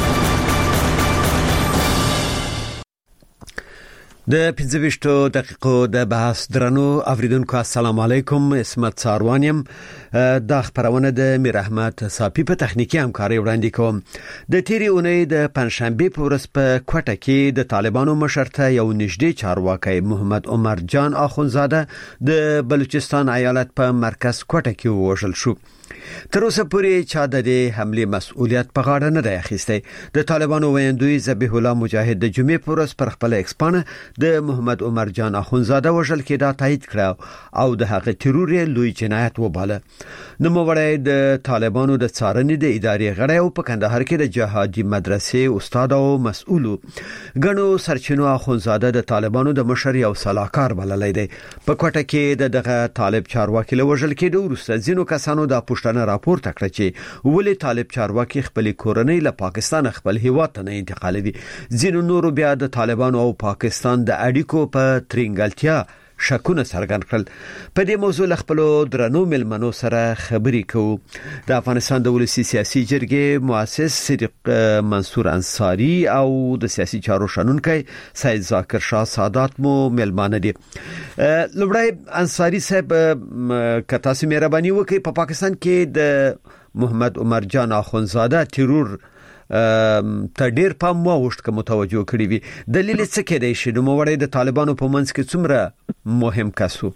J: د پنځه ویشت دقیقو د بحث درنو اوریدونکو السلام علیکم. اسمت څاروانیم د خبرونه د میر احمد صافی په تخنیکی همکاري وړاندې کوم. د تیری اونۍ د پنځشنبه په ورځ په کوټه کې د طالبانو مشرته یو نږدې چارواکي محمد عمر جان اخونزاده د بلوچستان ایالت په مرکز کوټه کې وژل شو. تر اوسه پورې چا د دې حمله مسؤلیت په غاړه نه دی اخیستی. د طالبانو ویندوی ذبیح الله مجاهد د جمعې پر ورځ پر خپل ایکسپانه د محمد عمر جان اخونزاده وژل کې دا تایید کړ او د هغه ترور لوی جنایت وباله. نو موړی د طالبانو د څارنې د ادارې غړی او په کندهار کې د جهادي مدرسې استاد او مسؤل غنو سرچینو اخونزاده د طالبانو د مشر یو صلاحکار بللی دی. په کوټه کې د دغه طالب چارواکي له وژل کې د ورسته ځینو کسانو د پښتنه راپور تکړه چې ولې طالب چارواکي خپل کورنۍ له پاکستان خپل هیواد ته نه انتقالوي. ځینو نورو بیا د طالبانو او پاکستان د اړیکو په ترنګلتیا شکونه څرګند کړل. په دې موضوع له خپل درنو ملمنو سره خبرې کوو. د افغانستان د ولسی سیاسي جرګې مؤسس صدیق منصور انصاری او د سیاسي چارو شنونکي سید ذاکر شاه سادات مو ملمانه دي. لومړی انصاری صاحب کتا سي مهرباني وکړئ په پاکستان کې د محمد عمر جان اخونزاده ترور ته ډیر پام واوښت که متوجه کړی وي. دلیل څه کېدای شي؟ نو موړی د طالبانو په منځ کې څومره مهم کسو؟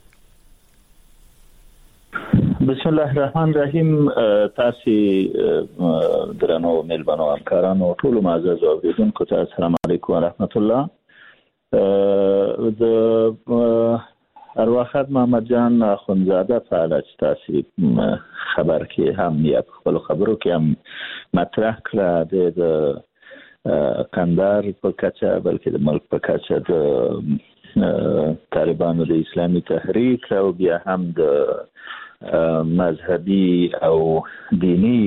L: بسم الله الرحمن الرحیم. تاسو درنو ملبانو همکارانو ټول معزز اوریدونکو ته السلام علیکم ورحمت الله. د ارواحات محمد جان اخونزاده فعلا چې تاسو خبر کې هم یا خپل خبرو کې هم مطرح کړه د کندهار په کچه بلکې د ملک په کچه د طالبانو د اسلامي تحریک او بیا هم د مذهبي او دینی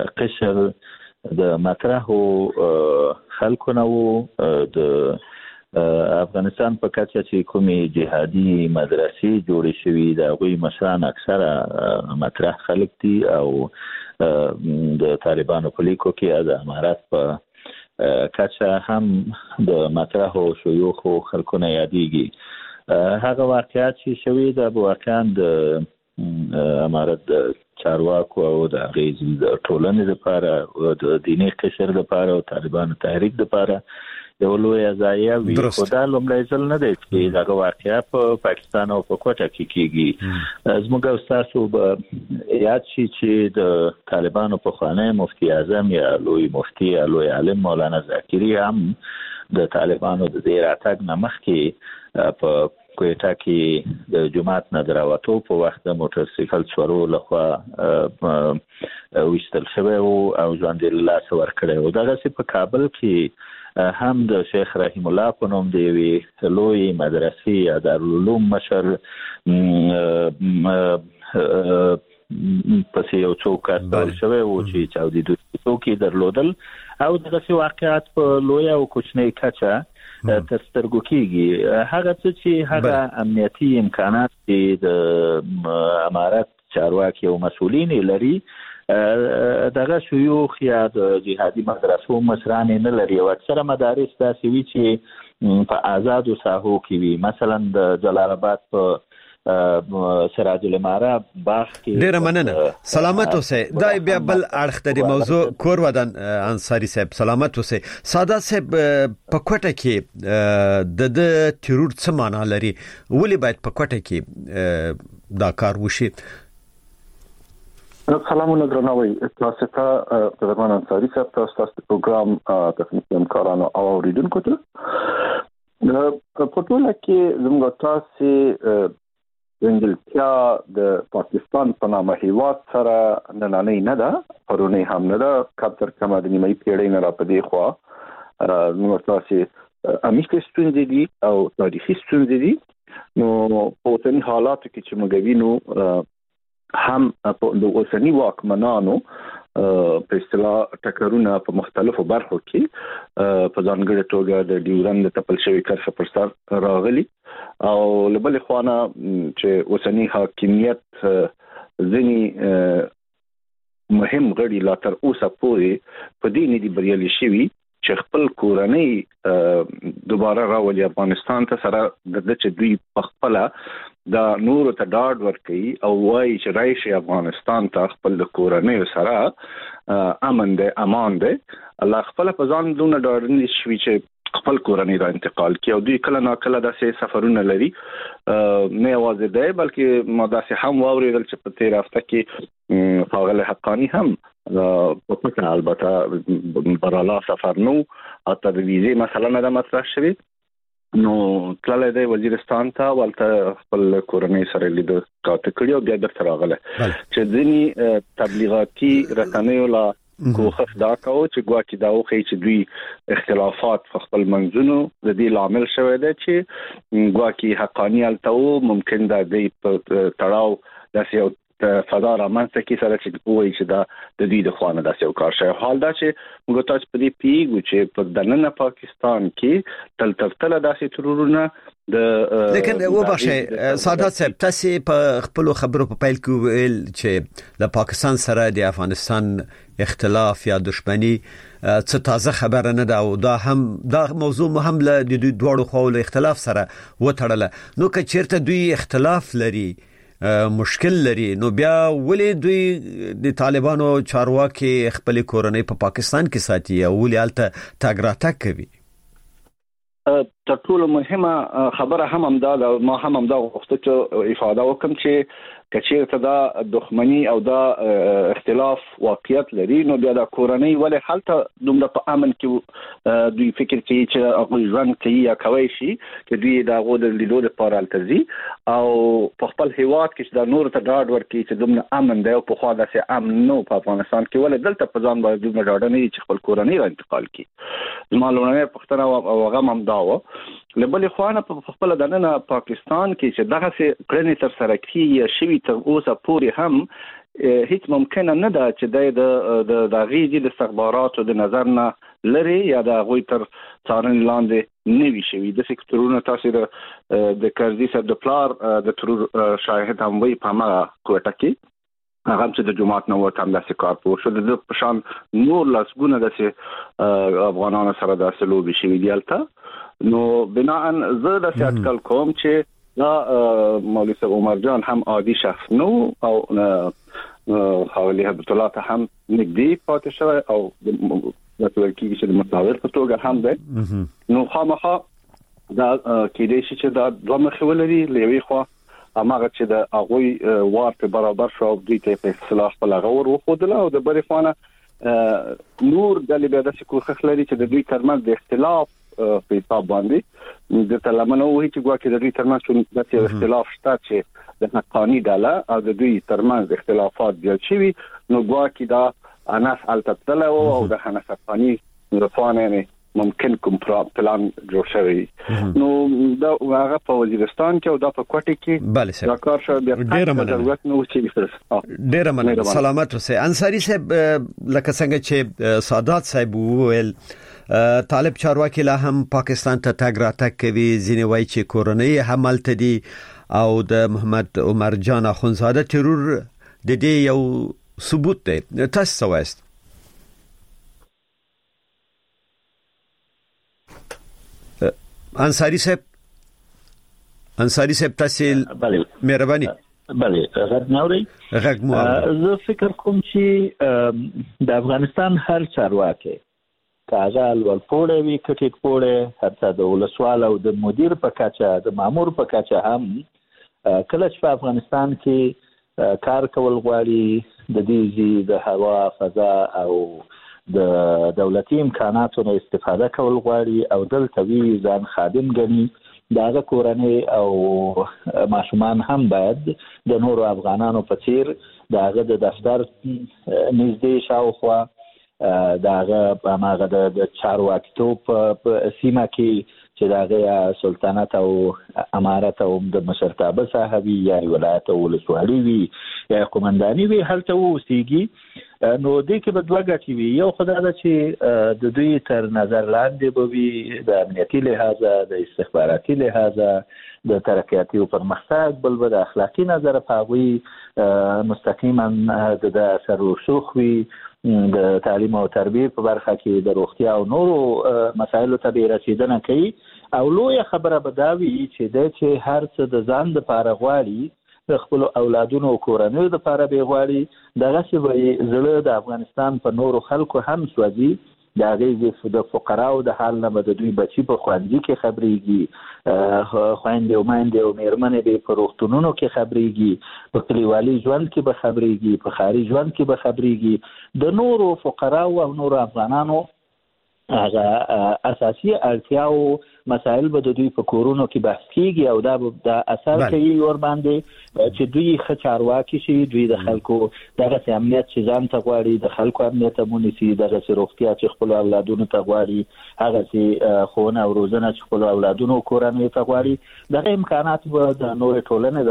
L: قشر د مطرحو خلکو نو د افغانستان په کچه چې کومي جهادي مدرسې جوړې شوې د غوي مشران اکثره مطرح خلک دي او د طالبانو په لیکو کې د امارات په کچه هم د مطرح او شيوخ خلکونه یادېږي. هغه واقعیت چې شوې د واقعا د امارات د چارواکو او د غیز د ټولنې لپاره او د دیني قشر لپاره او طالبانو تحریک لپاره یو لوی ځای وي. خو دا لومړی ځل نه دی چې دا واقعیا په پاکستان او په کوټه کې کیږي. زموږ استادو به یاد شي چې د طالبانو په خانه مفتی اعظم یا لوی مفتی یا لوی عالم مولانا ذاکری هم د طالبانو د دې راتګ نه مخکې په کوټه کې د جمعات نه دراوته په وخت د موټر سایکل سوارو لخوا وشتل شوی او ځان د الله سور کړی او دغه څه په کابل کې هم د شیخ رحیم الله په نوم دی وی لوی مدرسې یا دارالعلوم مشر پس یو څوک کار شوی او چې چاودي د څوکي درلودل او دغه واقعیت په لوی او کوچنی کچه تر سترګو کېږي. هغه چې هغه امنیتي امکانات د امارات چارواکي او مسؤلین لري دغه شيوخ یا د جهادي مدرسو مشران نه لري او اکثره مدارس داسې وي چې په آزادو ساحو کې وي. مثلا د جلال آباد په سراج الاماره باغ کې
J: ډیر مننه. سلامت اوسئ. دا بیا بل اړخ د موضوع کور ودان انصاری صاحب سلامت اوسئ. ساده صاحب په کوټه کې د د ترور څه معنا لري؟ ولې باید په کوټه کې دا کار وشي؟
M: سلامونه درنوي. تاسو ته د درمان انصاری صاحب تاسو ته پروګرام تخنیکی همکارانو او اوریدونکو ته په ټول کې زموږ تاسو انګلیسیا د پاکستان په نامه هیواد سره نننۍ نه ده پرونی هم نه ده کاپتر کما د نیمه پیړۍ نه را پدې خو زموږ تاسو امیشته ستونزې دي او تاریخي ستونزې دي. نو په اوسني حالاتو کې چې موږ وینو هم د اوسنی واکمنانو په اصطلاح ټکرونه په مختلفو برخو کې په ځانګړي توګه د ډیورند تپل شوی کرښه پر سر راغلي او لبل خوانه چې اوسنی حاکمیت ځنی مهم غړي لا تر اوسه پورې په دې نه دی بریالي شوی چې خپل کورنۍ دوباره راولي افغانستان ته سره د چې دوی په خپل دا نور ته ډاډ ورکړي او وايي چې راشي افغانستان ته خپل کورنۍ سره امن ده امان ده. الله خپل په ځان دونه ډاډ شوي چې خپل کورنۍ را انتقال کړي او دوی کله نا کله داسې سفرونه لري نه یوازې ده بلکې ما داسې هم واوریدل چې په تیر هفته کې فاغله حقانی هم په پټه البته برالا سفر نو اته د ویزې مثلا نه مطرح شوی نو تللی دی وزیرستان ته ولته خپل کورنۍ سره لید کاته کړی او بیا درته راغله چې ځینی تبلیغاتي رسنیو لا کوخف دا کاو چې ګواکې دا وخی چې دوی اختلافات په خپل منځونو د دې لامل شوی دی چې ګواکې حقانی التو ممکن دا دی په تړاو داسې یو فضا رامنځته کی سره چې وایي چې دا د دې د خوانه داسې یو کار شوی. حال دا چې موږ تاسو په دې پیګو چې په دننه پاکستان کې تل تل داسې ترورونه د
J: لیکن وبخښه سادات صاحب تاسو په خپل خبرو په پیل کې ویل چې د پاکستان سره د افغانستان اختلاف یا دښمنی څه تازه خبره نه ده او دا هم دا موضوع هم له د دوړو خو له اختلاف سره وټړله. نو که چیرته دوی اختلاف لري مشکل لري نو بیا ولې دوی د طالبانو چارواکي خپل کورنۍ په پاکستان کې ساتي او ولې الته تاګراته کوي؟
M: تر ټولو مهمه خبره هم همدا ما هم همدا غوښته چې افاده وکم چې کچېرته دا دښمنی او دا اختلاف واقعیت لري نو بیا د کورنۍ ولې حالت دومره په امن کې دوی فکر کوي چې هغه ژوند کوي یا کوي شي چې دوی دا غو د لیدو لپاره التزي او په خپل هیواد کې د نور ته ډاډ ورکړي چې دومره امن دی او په خوا داسې امن نو په افغانستان کې ولې دلته په ځان باندې دومره ډاډ نه چې خپل کورنۍ را انتقال کړي. معلومه پښتنه او هغه ممداو لبل خوانه په خپل دننه پاکستان کې چې دغه کړنې تر سره کیږي شوی تر اوسه پورې هم هیڅ ممکن نه ده چې د د غیږي د استخباراتو د نظر نه لري یا د غوي تر څارنې لاندې نه وي شوی د سکتورونو تاسو د کرزي سره د پلار د ترور شاهد هم وي په ما کوټه کې هغه چې د جماعت نو ورته هم داسې کار پور شو د پشان نور لاسګونه داسې افغانانو سره داسې لوبي شوی دیالته نو بناء زه داسې اټکل کوم چې دا مولوی صاحب عمر جان هم عادي شخص نو او حوالی هبت الله ته هم نږدې پاتې شوی او د ترکیې چې د متناول په توګه هم ده نو خامخا دا کې دې چې دا دوه مخ ولري لوي خو اماغه چې د اغوی وار په برابر شو دوی ته په اصلاح په لغور وخدله او د بری خوانه نور د لیبادسي کوخخ لري چې د دوی ترمنځ د اختلاف په حساب باندې د تلمنو وی چې ګواکې د دوی ترمنځ د اختلاف شته چې د حقانی ډاله او د دوی ترمنځ اختلافات دی چې نو ګواکې دا اناس التطلع او د حنف حقانی رفانه ممکن کوم پلان جوړ شوی نو دا هغه په وزیرستان کې او دا په کوټه کې دا کار شو بیا ضرورت نو چې
J: ډیر مننه سلامت اوسه انصاری صاحب لکه څنګه چې سادات صاحب وویل طالب چارواکي لا هم پاکستان ته تګ راتګ کوي ځینې وایي چې کورنۍ حمل تدي او د محمد عمر جان اخونزاده ترور د دې یو ثبوت دی تاسو وایست انصاری صاحب انصاری صاحب تاسو مهرباني
L: بله غږ نوري
J: غږ مو
L: زه فکر کوم چې د افغانستان هر چارواکي کاغال ولپوړې وی کټیټ پوړې حتی د ولسوال او د مدیر په کاچا د مامور په کاچا هم کله چې په افغانستان کې کار کول غواړي د دې د هوا فضا او د دولتي امکاناتو نه استفاده کول غواړي او دلته وی ځان خادم ګڼي داغه کورنۍ او ماشومان هم باید د نورو افغانانو په څیر داغه د دفتر نږدې شاوخوا داغه هغه د چارواکیتوب په سیمه کې چې داغه سلطنت او امارت او د مشرتابه صاحبي یا ولایت او ولسوالي وي یا قومنداني وي هلته وسیږي نو دې کې بدوه غټي وي یو خدای دا چې د دوی تر نظر لاندې به وي د امنیتي لحاظ د استخباراتي لحاظ د ترقیاتي او پرمختګ بل بل اخلاقی نظر په وی مستقیما د اثر رسوخ وي د تعلیم او تربیه په برخه کې د روغتیا او نورو مسایلو ته به رسیدنه کوي او لوی خبره بداوي چې د چې هر څه د ځان د پاره غواړي د خپل اولادونو او کورنۍ د پاره به غواړي دغه څه زړه د افغانستان په نورو خلکو هم سوځي دا غي د فقراو د حال نه د دوی بچي په خوندې کې خبريږي خويندې او مايندې او مېرمنې به په روغتونونو کې خبريږي په کلیوالي ژوند کې به خبريږي په خاري ژوند کې به خبريږي د نورو فقراو او نورو افغانانو هغه اساسي اړتیاو مسائل به د دوی په کورونو کې بحث کیږي او دا د اثر کوي ور باندې چې دوی خچارواکي شي دوی د خلکو دغه امنیت چې ځان ته غواړي د خلکو امنیت مونږ دغه روغتیا چې خپل اولادونو ته غواړي هغه چې خونه او روزنه چې خپل اولادونو کورنۍ ته غواړي دغه امکانات به د نور ټولنې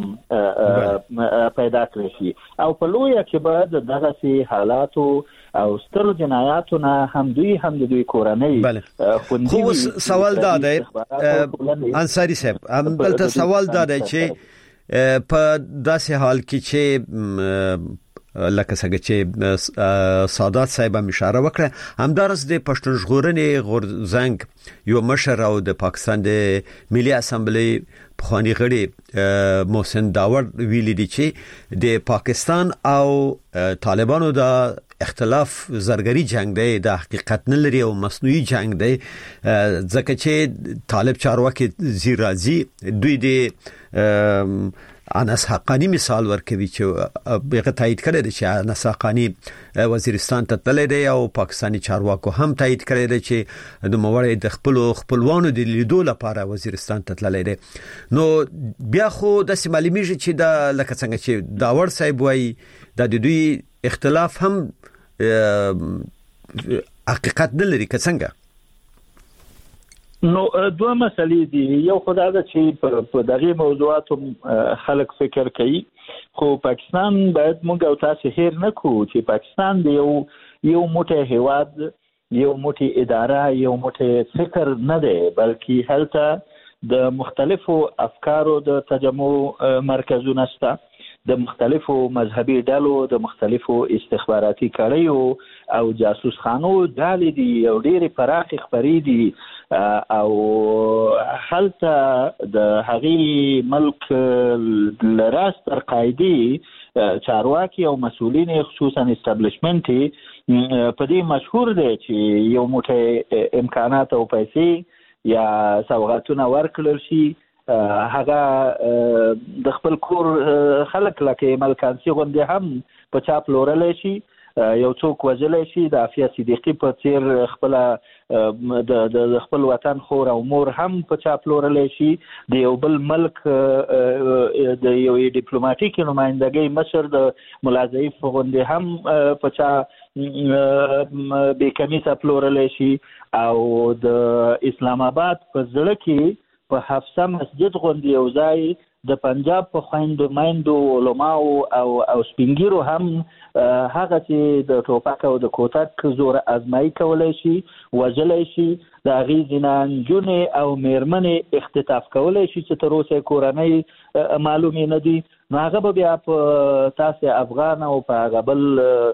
L: لپاره پیدا کړی شي او په لویه کې به دغه حالاتو او ستر جنایاتونه هم دوی هم د دوی کورنۍ
J: خوندي سوال دا دی انصاری صاحب هم بلته سوال دا دی چې په داسې حال کې چې لکه څنګه چې سادات صاحب هم اشاره وکړه همدارس د پښتون ژغورنې غورځنګ یو مشر او د پاکستان د ملي اسمبلی پخوانی غړي محسن داور ویلي دي چې د پاکستان او طالبانو د اختلاف زرګری جنگ دی د حقیقت نه لري او مصنوعي جنگ دی ځکه چې طالب چارواکي زیرازي دوی د انس حقانی مثال ورکوي چې هغه تایید کړی دی چې انس حقانی وزیرستان ته تللی دی او پاکستاني چارواکو هم تایید کړی دی چې د موړې د خپل خپلوانو د لیدو لپاره وزیرستان ته تللی دی نو بیا خو د معلومیږي چې د لکه څنګه چې داور صاحب وایي د دوی اختلاف هم حقیقت نه لري که څنګه
L: نو دوه مسلې دي. یو خدای دا چې په دغه موضوعاتو خلک فکر کوي، خو پاکستان باید موږ او تاسو هیر نه کوو چې پاکستان د یو یو موټی هیواد، یو موټی اداره، یو موټی فکر نه دی، بلکې هلته د مختلفو افکارو د تجمع مرکزونه شته، د مختلفو مذهبي ډلو، د مختلفو استخباراتي کړیو او جاسوس خانو ډلې دي او ډېرې پراخې خبرې دي، او هلته د هغې ملک لراس تر قاعدې چارواکي او مسؤلین خصوصا استابلیشمنت په دې مشهور دی چې یو موټی امکانات او پیسې یا سوغاتونه ورکړل شي، هغه د خپل کور خلک لکه ملکانسي غوندې هم په چا پلورلی شي، یو څوک وژلی شي، د عافیه صدیقي په څیر خپل د خپل وطن خور او مور هم په چا پلورلی شي، د یو بل ملک د یو ډیپلوماټیک نمائندګۍ مشر د ملا ضعیف غوندې هم په چا بې کمیسه پلورلی شي، او د اسلام آباد په زړه کې په حفصه مسجد غوندې یو ځای د پنجاب په خویندو میندو علماو او او سپینګیرو هم هغه چې د ټوپک او د کوتک زور ازمایي کولی شي، وژلی شي، د هغې ځینې نجونې او میرمنې اختطاف کولی شي چې تر اوسه کورنۍ معلومې نه دي، نو هغه به بیا په تاسې افغان او په هغه بل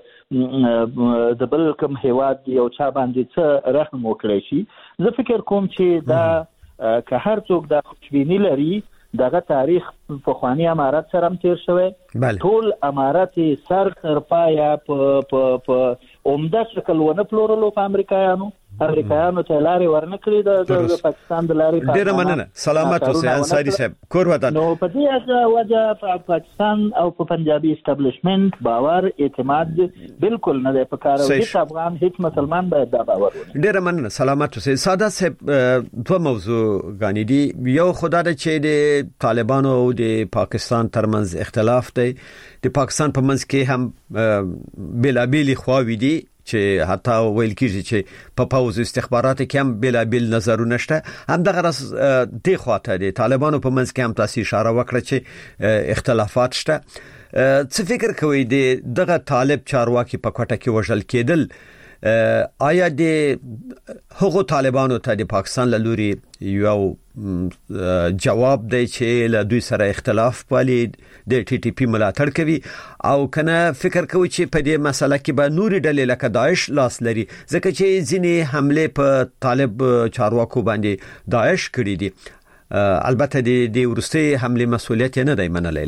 L: د بل کوم هیواد یو چا باندې څه رحم وکړی شي. زه فکر کوم چې دا که هر څوک دا خوشبیني لري، دغه تاریخ په خواني امارات سره هم تیر شوی، ټول امارات سر تر پایه په عمده شکل ونه پلورلو په امریکایانو امریکایانو ته لارې ورنکړي د پاکستان د لارې.
J: ډیره مننه، سلامت اوسئ انصاري صاحب، کور ودان.
L: نو په دې وجه په پاکستان او په پنجابي اسټابلیشمنت باور اعتماد بالکل نه دی په کار، او هیڅ افغان هیڅ مسلمان باید دا باور ونه.
J: ډیره مننه، سلامت اوسئ. ساده صاحب، دوه موضوع غانې دي، یو خدای د چې د طالبانو او د پاکستان ترمنځ اختلاف دی، د پاکستان په منځ کې هم بلابل خواوې دي چې حتی ویل کېږي چې په پوز استخبارات کې هم بلابل نظرونه شته، هم دغه راس دی خواته دي طالبانو په منځ کې هم تاسو اشاره وکړه چې اختلافات شته. څه فکر کوئ د دغه طالب چارواکي په کوټه کې وژل کېدل، آیا د هغو طالبانو ته د پاکستان له لوري یو جواب دی چې له دوی سره اختلاف پالي، د ټي ټي پی ملاتړ کوي، او کنه فکر کوي چې په دې مسله کې به نوري ډلې لکه داعش لاس لري، ځکه چې ځینې حمله په طالب چارواکو باندې داعش کړی دي، البته د دې ورستي حمله مسؤلیت نه دی منلی.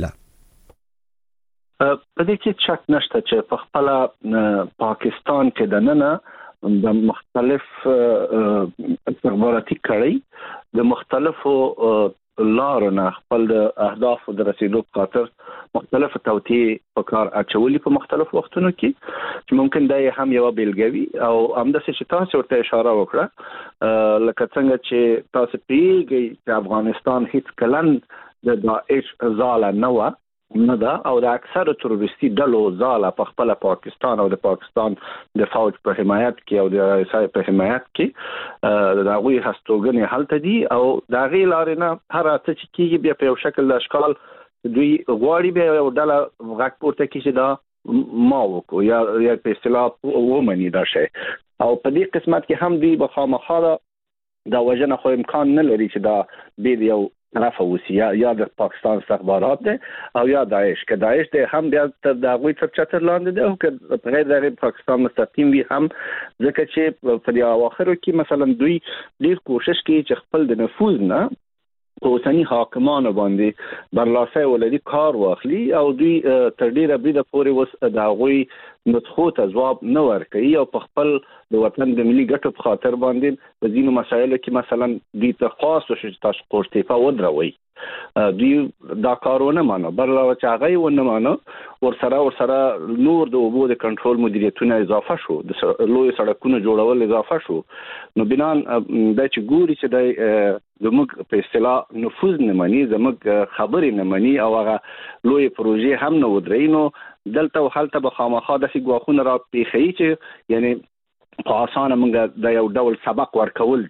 M: په دې کې شک نشته چې په خپل پاکستان کې د نننه د مختلف استخباراتي کړي د مختلفو لارو نه خپل د اهدافو د رسیدو په خاطر مختلف توطئې په کار اچولي په مختلفو وختونو کې، چې ممکن دا هم یو بیلګوي او همداسې چې تاسو ورته اشاره وکړه لکه څنګه چې تاسو پیږئ چې افغانستان هیڅ کلن د داعش ځاله نه و نه ده، او د اکثر تروریستي ډلو ځاله په خپل پاکستان او د پاکستان د فوج په حمایت کې او د رئیس په حمایت کې د هغوی هستوګنې هلته دي، او د هغې لارې نه هر څه چې کېږي بیا په یو شکل د اشکال دوی غواړي بیا یو ډله غږ پورته کړي چې دا ما وکړو یا یا په اصطلاح ومني دا شی، او په دې قسمت کې هم دوی به خامخا دا وژنه خو امکان نه لري چې دا بې د یو طرف اوسي، یا یا د پاکستان استخبارات دي او یا داعش، که داعش دي هم بیا تر د هغوی تر چتر لاندې دي، او که په غیر د پاکستان مستقیم وي هم، ځکه چې په دې اواخرو کې مثلا دوی ډیر کوشش کوي چې خپل د نفوذ نه په اوسني حاکمانو باندې برلاسي ولدي کار واخلي، او دوی تر ډیره بریده پورې وس د هغوی نطخو ته ځواب نه ورکوي، او په خپل د وطن د ملي ګټو په خاطر باندې په ځینو مسایلو کې مثلا دوی ته خاص وشو چې تاسو قرطیفه ودروي، دوی دا کار ونه مانه، برعلاوه چې هغه یې ونه مانه ورسره ورسره نور د اوبو د کنټرول مدیریتونه اضافه شو، د لوی سړکونو جوړول اضافه شو، نو بنان دا چې ګوري چې د زموږ په اصطلاح نفوذ نه مني، زموږ خبرې نه مني، او هغه لوی پروژې هم نه ودري، نو دلته او هلته به خامخا داسې ګواښونه را پیښوي چې یعنی په اسانه موږ د یو ډول سبق ورکول دي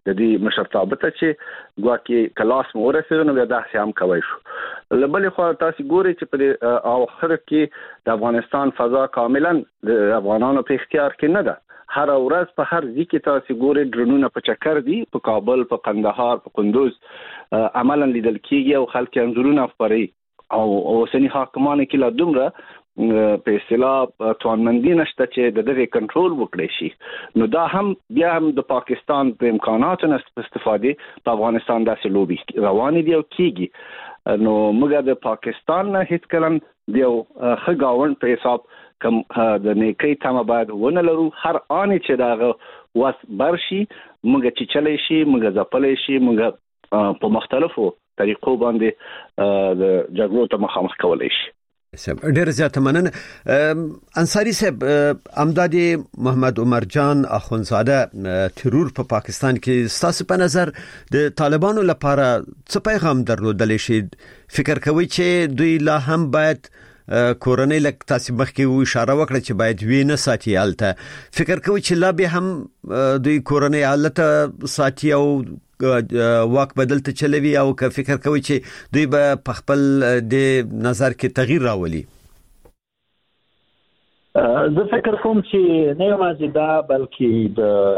M: د دې مشرتابه ته چې ګواکې کلاس مو ورسېږي نو بیا دا هم کوي شو. لبلې خو تاسو ګوري چې په اخر کې د افغانستان فضا کاملا د افغانانو په اختیار کې نه ده. هر ورځ په هر ځای کې تاسو ګوري ډرونونه په چکر دي، په کابل، په قندهار، په کندوز عملاً لیدل کېږي او خلک انځورونه خپري او اوسنی حاکمان کې لا دومره په اصطلاح توانمندي نشته چې د دغه کنټرول وکړي شي. نو دا هم بیا هم د پاکستان د امکاناتو نه استفاده په افغانستان داسې لوبي روان دي او کېږي. نو موږ د پاکستان نه هیڅ کلم دیو خګاون په حساب کوم د نیکی تمه باید ونه لرو. هر آنی چې داغه واس برشي موږ چې چلی شي، موږ ځپلی شي، موږ په مختلفو طریقو باندې د جګړو ته مخامخ کولی شي.
J: ډېر زیات مننه انصاری صاحب. امدادي محمد عمر جان اخونزاده ترور په پا پاکستان کې ستاسو په نظر د طالبانو لپاره څه پیغام درلودلی شي؟ فکر کوي چې دوی لا هم باید کورنۍ لک تاسو مخکې اشاره وکړه چې باید وی نه ساتي الته، فکر کوي چې لا به هم دوی کورنۍ حالت ساتي او واک بدلته چلوي، او که فکر کوي چې دوی به په خپل د نظر کې تغییر راولي؟
L: زه فکر کوم چې نه یوازې دا بلکې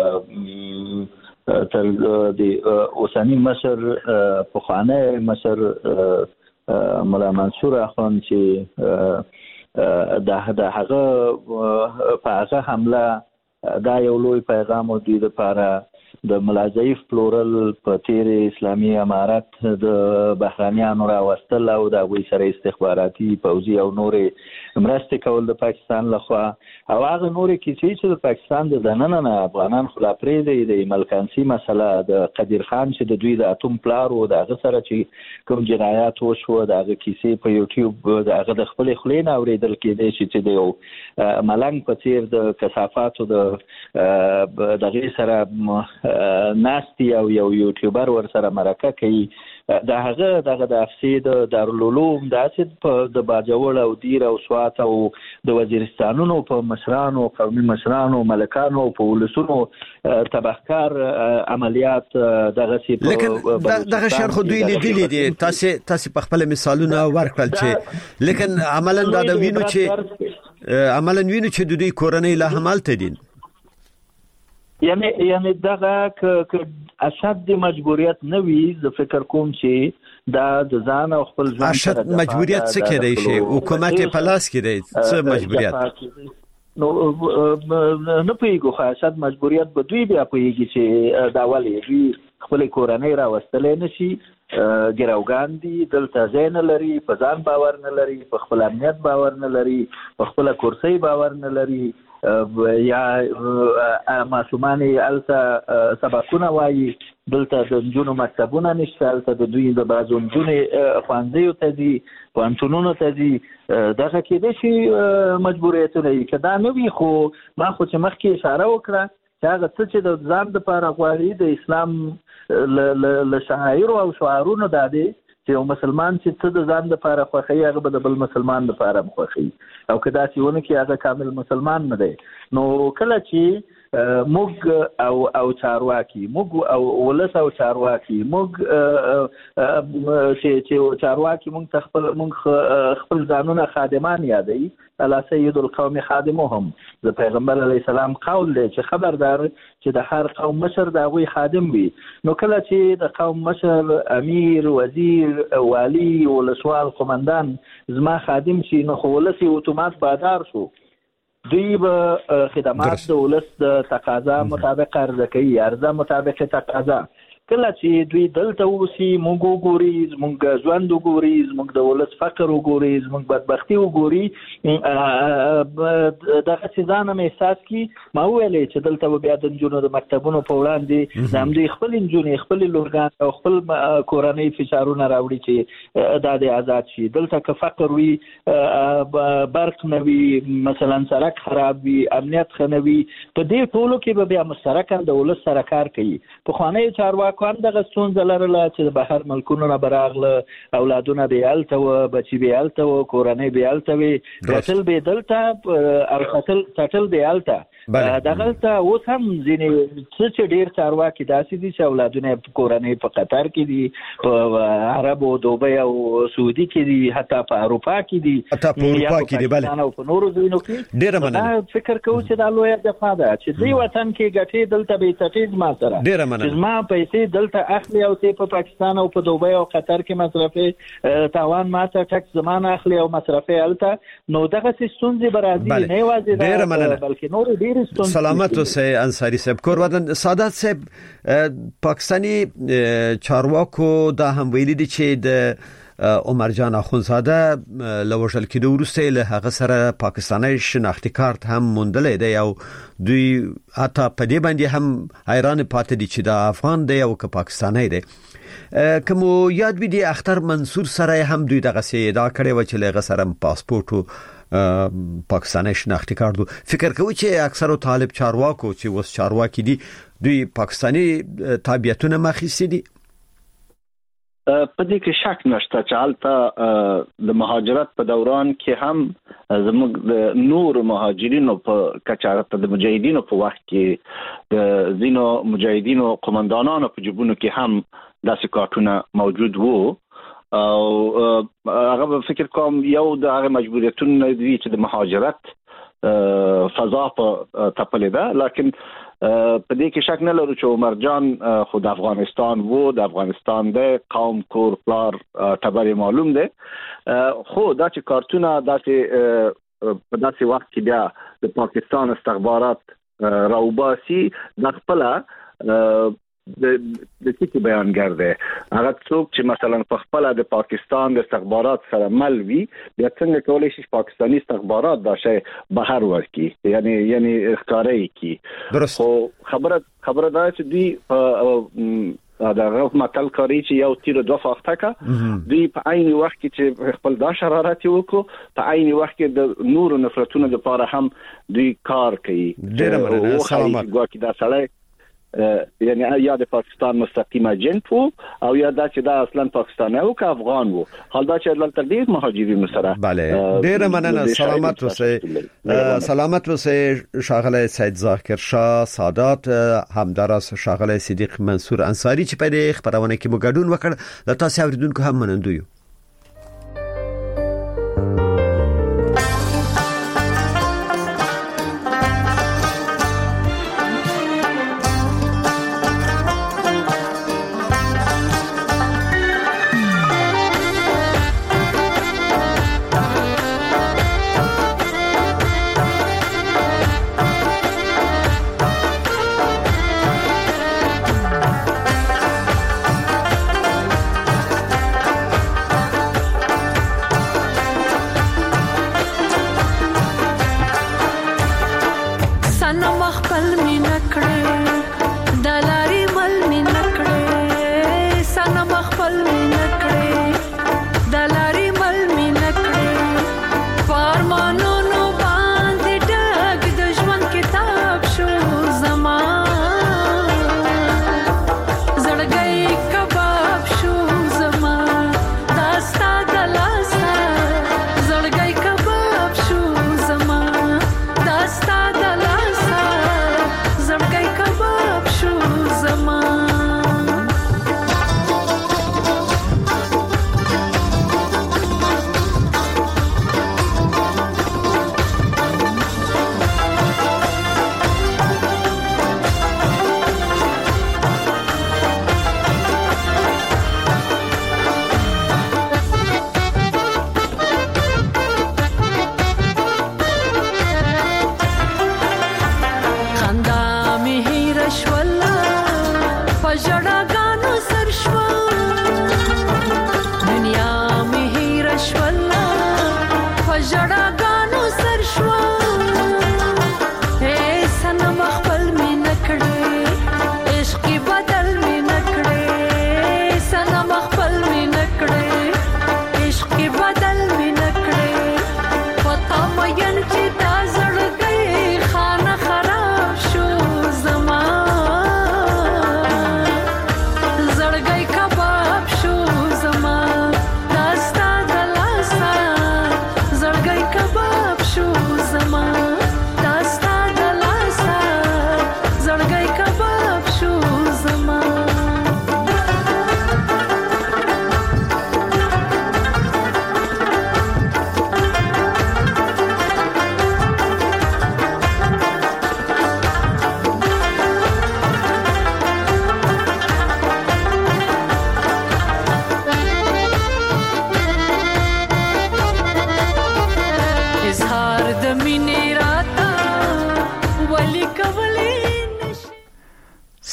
L: د تر د اوسنی مشر پخوانی مشر مولا منصور اخوان چې د هغه په هغه حمله دا یو لوی پیغام و دوی لپاره. د ملاضعیف پلورل په تیر اسلامي امارت د بهرانيانو راوستل او د هغوی سره استخباراتي پوځي او نورې مرستې کول د پاکستان لخوا، او هغه نورې کیسې چې د پاکستان د دننه نه افغانان خلا پرېږدي، د ملکانسي مسله، د قدیر خان چې د دوی د اتوم پلار و د هغه سره چې کوم جنایات وشوه، د هغه کیسې په یوټیوب د هغه د خپلې خولې نه اورېدل کېدی شي چې د یو ملنګ په څېر د کثافاتو د دغې سره ناستی او یو یوټیوبر ور سره مرکه کوي. دا هغه دغه د افسید دارالعلوم د اسید په د باجوړ او دیر او سوات او د وزیرستانونو په مشرانو، قومي مشرانو، ملکانو په ولسونو تبهکار عملیات دغه سی
J: په دغه شهر خو دوی لیدلې دي. تاسو تاسو په خپل مثالونه ورکړل چې لیکن عملاً دا د وینو چې عملاً وینو چې دوی کورنۍ له حمالته دي.
L: یعنی یعنی دغه ک اشد مجبوریت نه وي. زه فکر کوم چې دا د ځان او خپل ځان
J: اشد مجبوریت څه کېدای شي؟ حکومت په لاس کې دی، څه مجبوریت؟
L: نو نه پیګو خو اشد مجبوریت به دوی بیا پیږي چې دا ولې دوی خپل کورنۍ راوستلې نشي. ګراوګان دي، دلته ځای نه لري، په ځان باور نه لري، په خپل امنیت باور نه لري، په خپل کرسۍ باور نه لري، یا معصومان الته سبقونه وایي، دلته د نجونو مکتبونه نشته، الته د دوی د بعضو نجونې ښوونځیو ته ځي، پوهنتونونو ته ځي. دغه کېدای شي مجبوریتونه وي. که دا نه وي خو ما خو چې مخکې اشاره وکړه چې هغه څه چې د ځان دپاره غواړي د اسلام له شعایرو او شعارونو دا دی چې یو مسلمان چې څه د ځان دپاره خوښوي هغه به د بل مسلمان دپاره هم خوښوي، او که داسې ونه کړي هغه کامل مسلمان نه دی. نو کله چې موږ او او چارواکي، موږ او ولس او چارواکي، موږ چې چارواکي موږ خپل موږ خپل ځانونه خادمان یادوي، الا سید القوم خادمهم. د پیغمبر علیه السلام قول دی چې خبردار چې د هر قوم مشر د هغوی خادم وي. نو کله چې د قوم مشر، امیر، وزیر، والی، ولسوال، قمندان زما خادم شي، نو خو ولس یې اتومات بادار شو. دوی به خدمات د ولس د تقاضا مطابق عرضه کوي، عرضه مطابق تقاضا. کله چې دوی دلته اوسي، موږ وګوري، موږ ژوند وګوري، موږ د ولس فقر وګوري، موږ بدبختي وګوري، دغه څه ځان هم احساس کی. ما ویلې چې دلته به بیا د نجونو د مکتبونو په وړاندې د همدوی خپل نجونې، خپل لورګان او خپل کورنۍ فشارونه راوړي چې دا د آزاد شي. دلته که فقر وي، برق نه وي، مثلا سړک خراب وي، امنیت ښه نه وي، په دې ټولو کې به بیا مشترکاً د ولس سره کار کوي. پخوانی چارواکي کوم دغه ستونزه لرله چې د بهر ملکونو نه براغله، اولادونه به الته و، بچي به الته و، کورنۍ به الته وي، قتل به دلته او قتل قتل به الته. دغه ته اوس هم ځینې څه چې ډیر چارواکي داسې دي چې اولادونه په کورنۍ په قطر کې دي، په عرب او دوبۍ او سعودي کې دي، حتی په اروپا کې دي،
J: حتی په اروپا کې دي، بل
L: او په نورو ځایونو کې.
J: ډیر مننه.
L: فکر کوم چې دا لوی دفاع ده چې دوی وطن کې ګټې دلته به تفیز ما سره.
J: ډیر مننه.
L: چې ما پیسې دلته اخلي او ته په پاکستان او په دوبۍ او قطر کې مصرفي تاوان ماته ټکس زمانه اخلي او مصرفي الته، نو دغه ستونزې برازي نه وازي ده بلکې نور ډیر
J: سلامت اوسئ انصاری صاحب. کور ودان سعادت صاحب، پاکستانی چارواکو دا هم ویلي دي چې د عمر جان اخونزاده لوژل کېدو وروسته له هغه سره پاکستاني شناختی کارت هم موندلې دی او دوی حتی په دې باندې هم حیران پاتې دي چې دا افغان دی او که پاکستانی دی. کوم یاد وی دي اختر منصور سره هم دوی دغه سي دا کړي و چې له غسرم پاسپورت پاکستاني شناختی کارت. فکر کوي چې اکثر طالب چارواکو چې وس چارواکي دي دوی پاکستاني تابعیتونه مخېسي دي.
M: په دې کې شک نشته چې حالته د مهاجرت په دوران کې هم زموږ د نور مهاجرینو په کچارت د مجاهدینو په وخت کې د زینو مجاهدینو قومندانانو په جبونو کې هم داسې کارتونه موجود وو او هغه فکر کوم یو د هغه مجبوریتونه دي چې د مهاجرت فضا په تپلې ده، لکن په دې کې شک نه لرو چې عمر جان خو د افغانستان وو، د افغانستان د قوم کور پلار تبرې معلوم ده، خو دا چې کارتونه داسې په داسې وخت کې بیا د پاکستان استخبارات راوباسي د خپل د د څه بیانګر دی، هغه څوک چې مثلا په خپل د پاکستان د استخبارات سره مل وي بیا څنګه کولای شي پاکستاني استخبارات دا شی بهر ورکړي، یعنی یعنی ښکارای کی. خو خبره خبره دا چې دی په دا غوښ متل کوي چې یو تیر دوه فاخته کا دی په عین وخت کې چې خپل دا شرارت وکړو، په عین وخت کې د نور نفرتونو لپاره هم دوی کار کوي.
J: ډیر مننه. سلامات.
M: ګواکې دا سړی یعنی یا د پاکستان مستقیم ایجنټ وو او یا دا چې دا اصلا پاکستانی او که افغان وو، حال دا چې دلته ډیر مهاجرین سره.
J: بله ډیر مننه. سلامت اوسئ. سلامت اوسئ شاغله سید ذاکر شاه سادات، همدارس شاغله صدیق منصور انصاری چې په دې خبرونه کې مو ګډون وکړ. د تاسو اوریدونکو هم منندوی.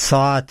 J: ساعت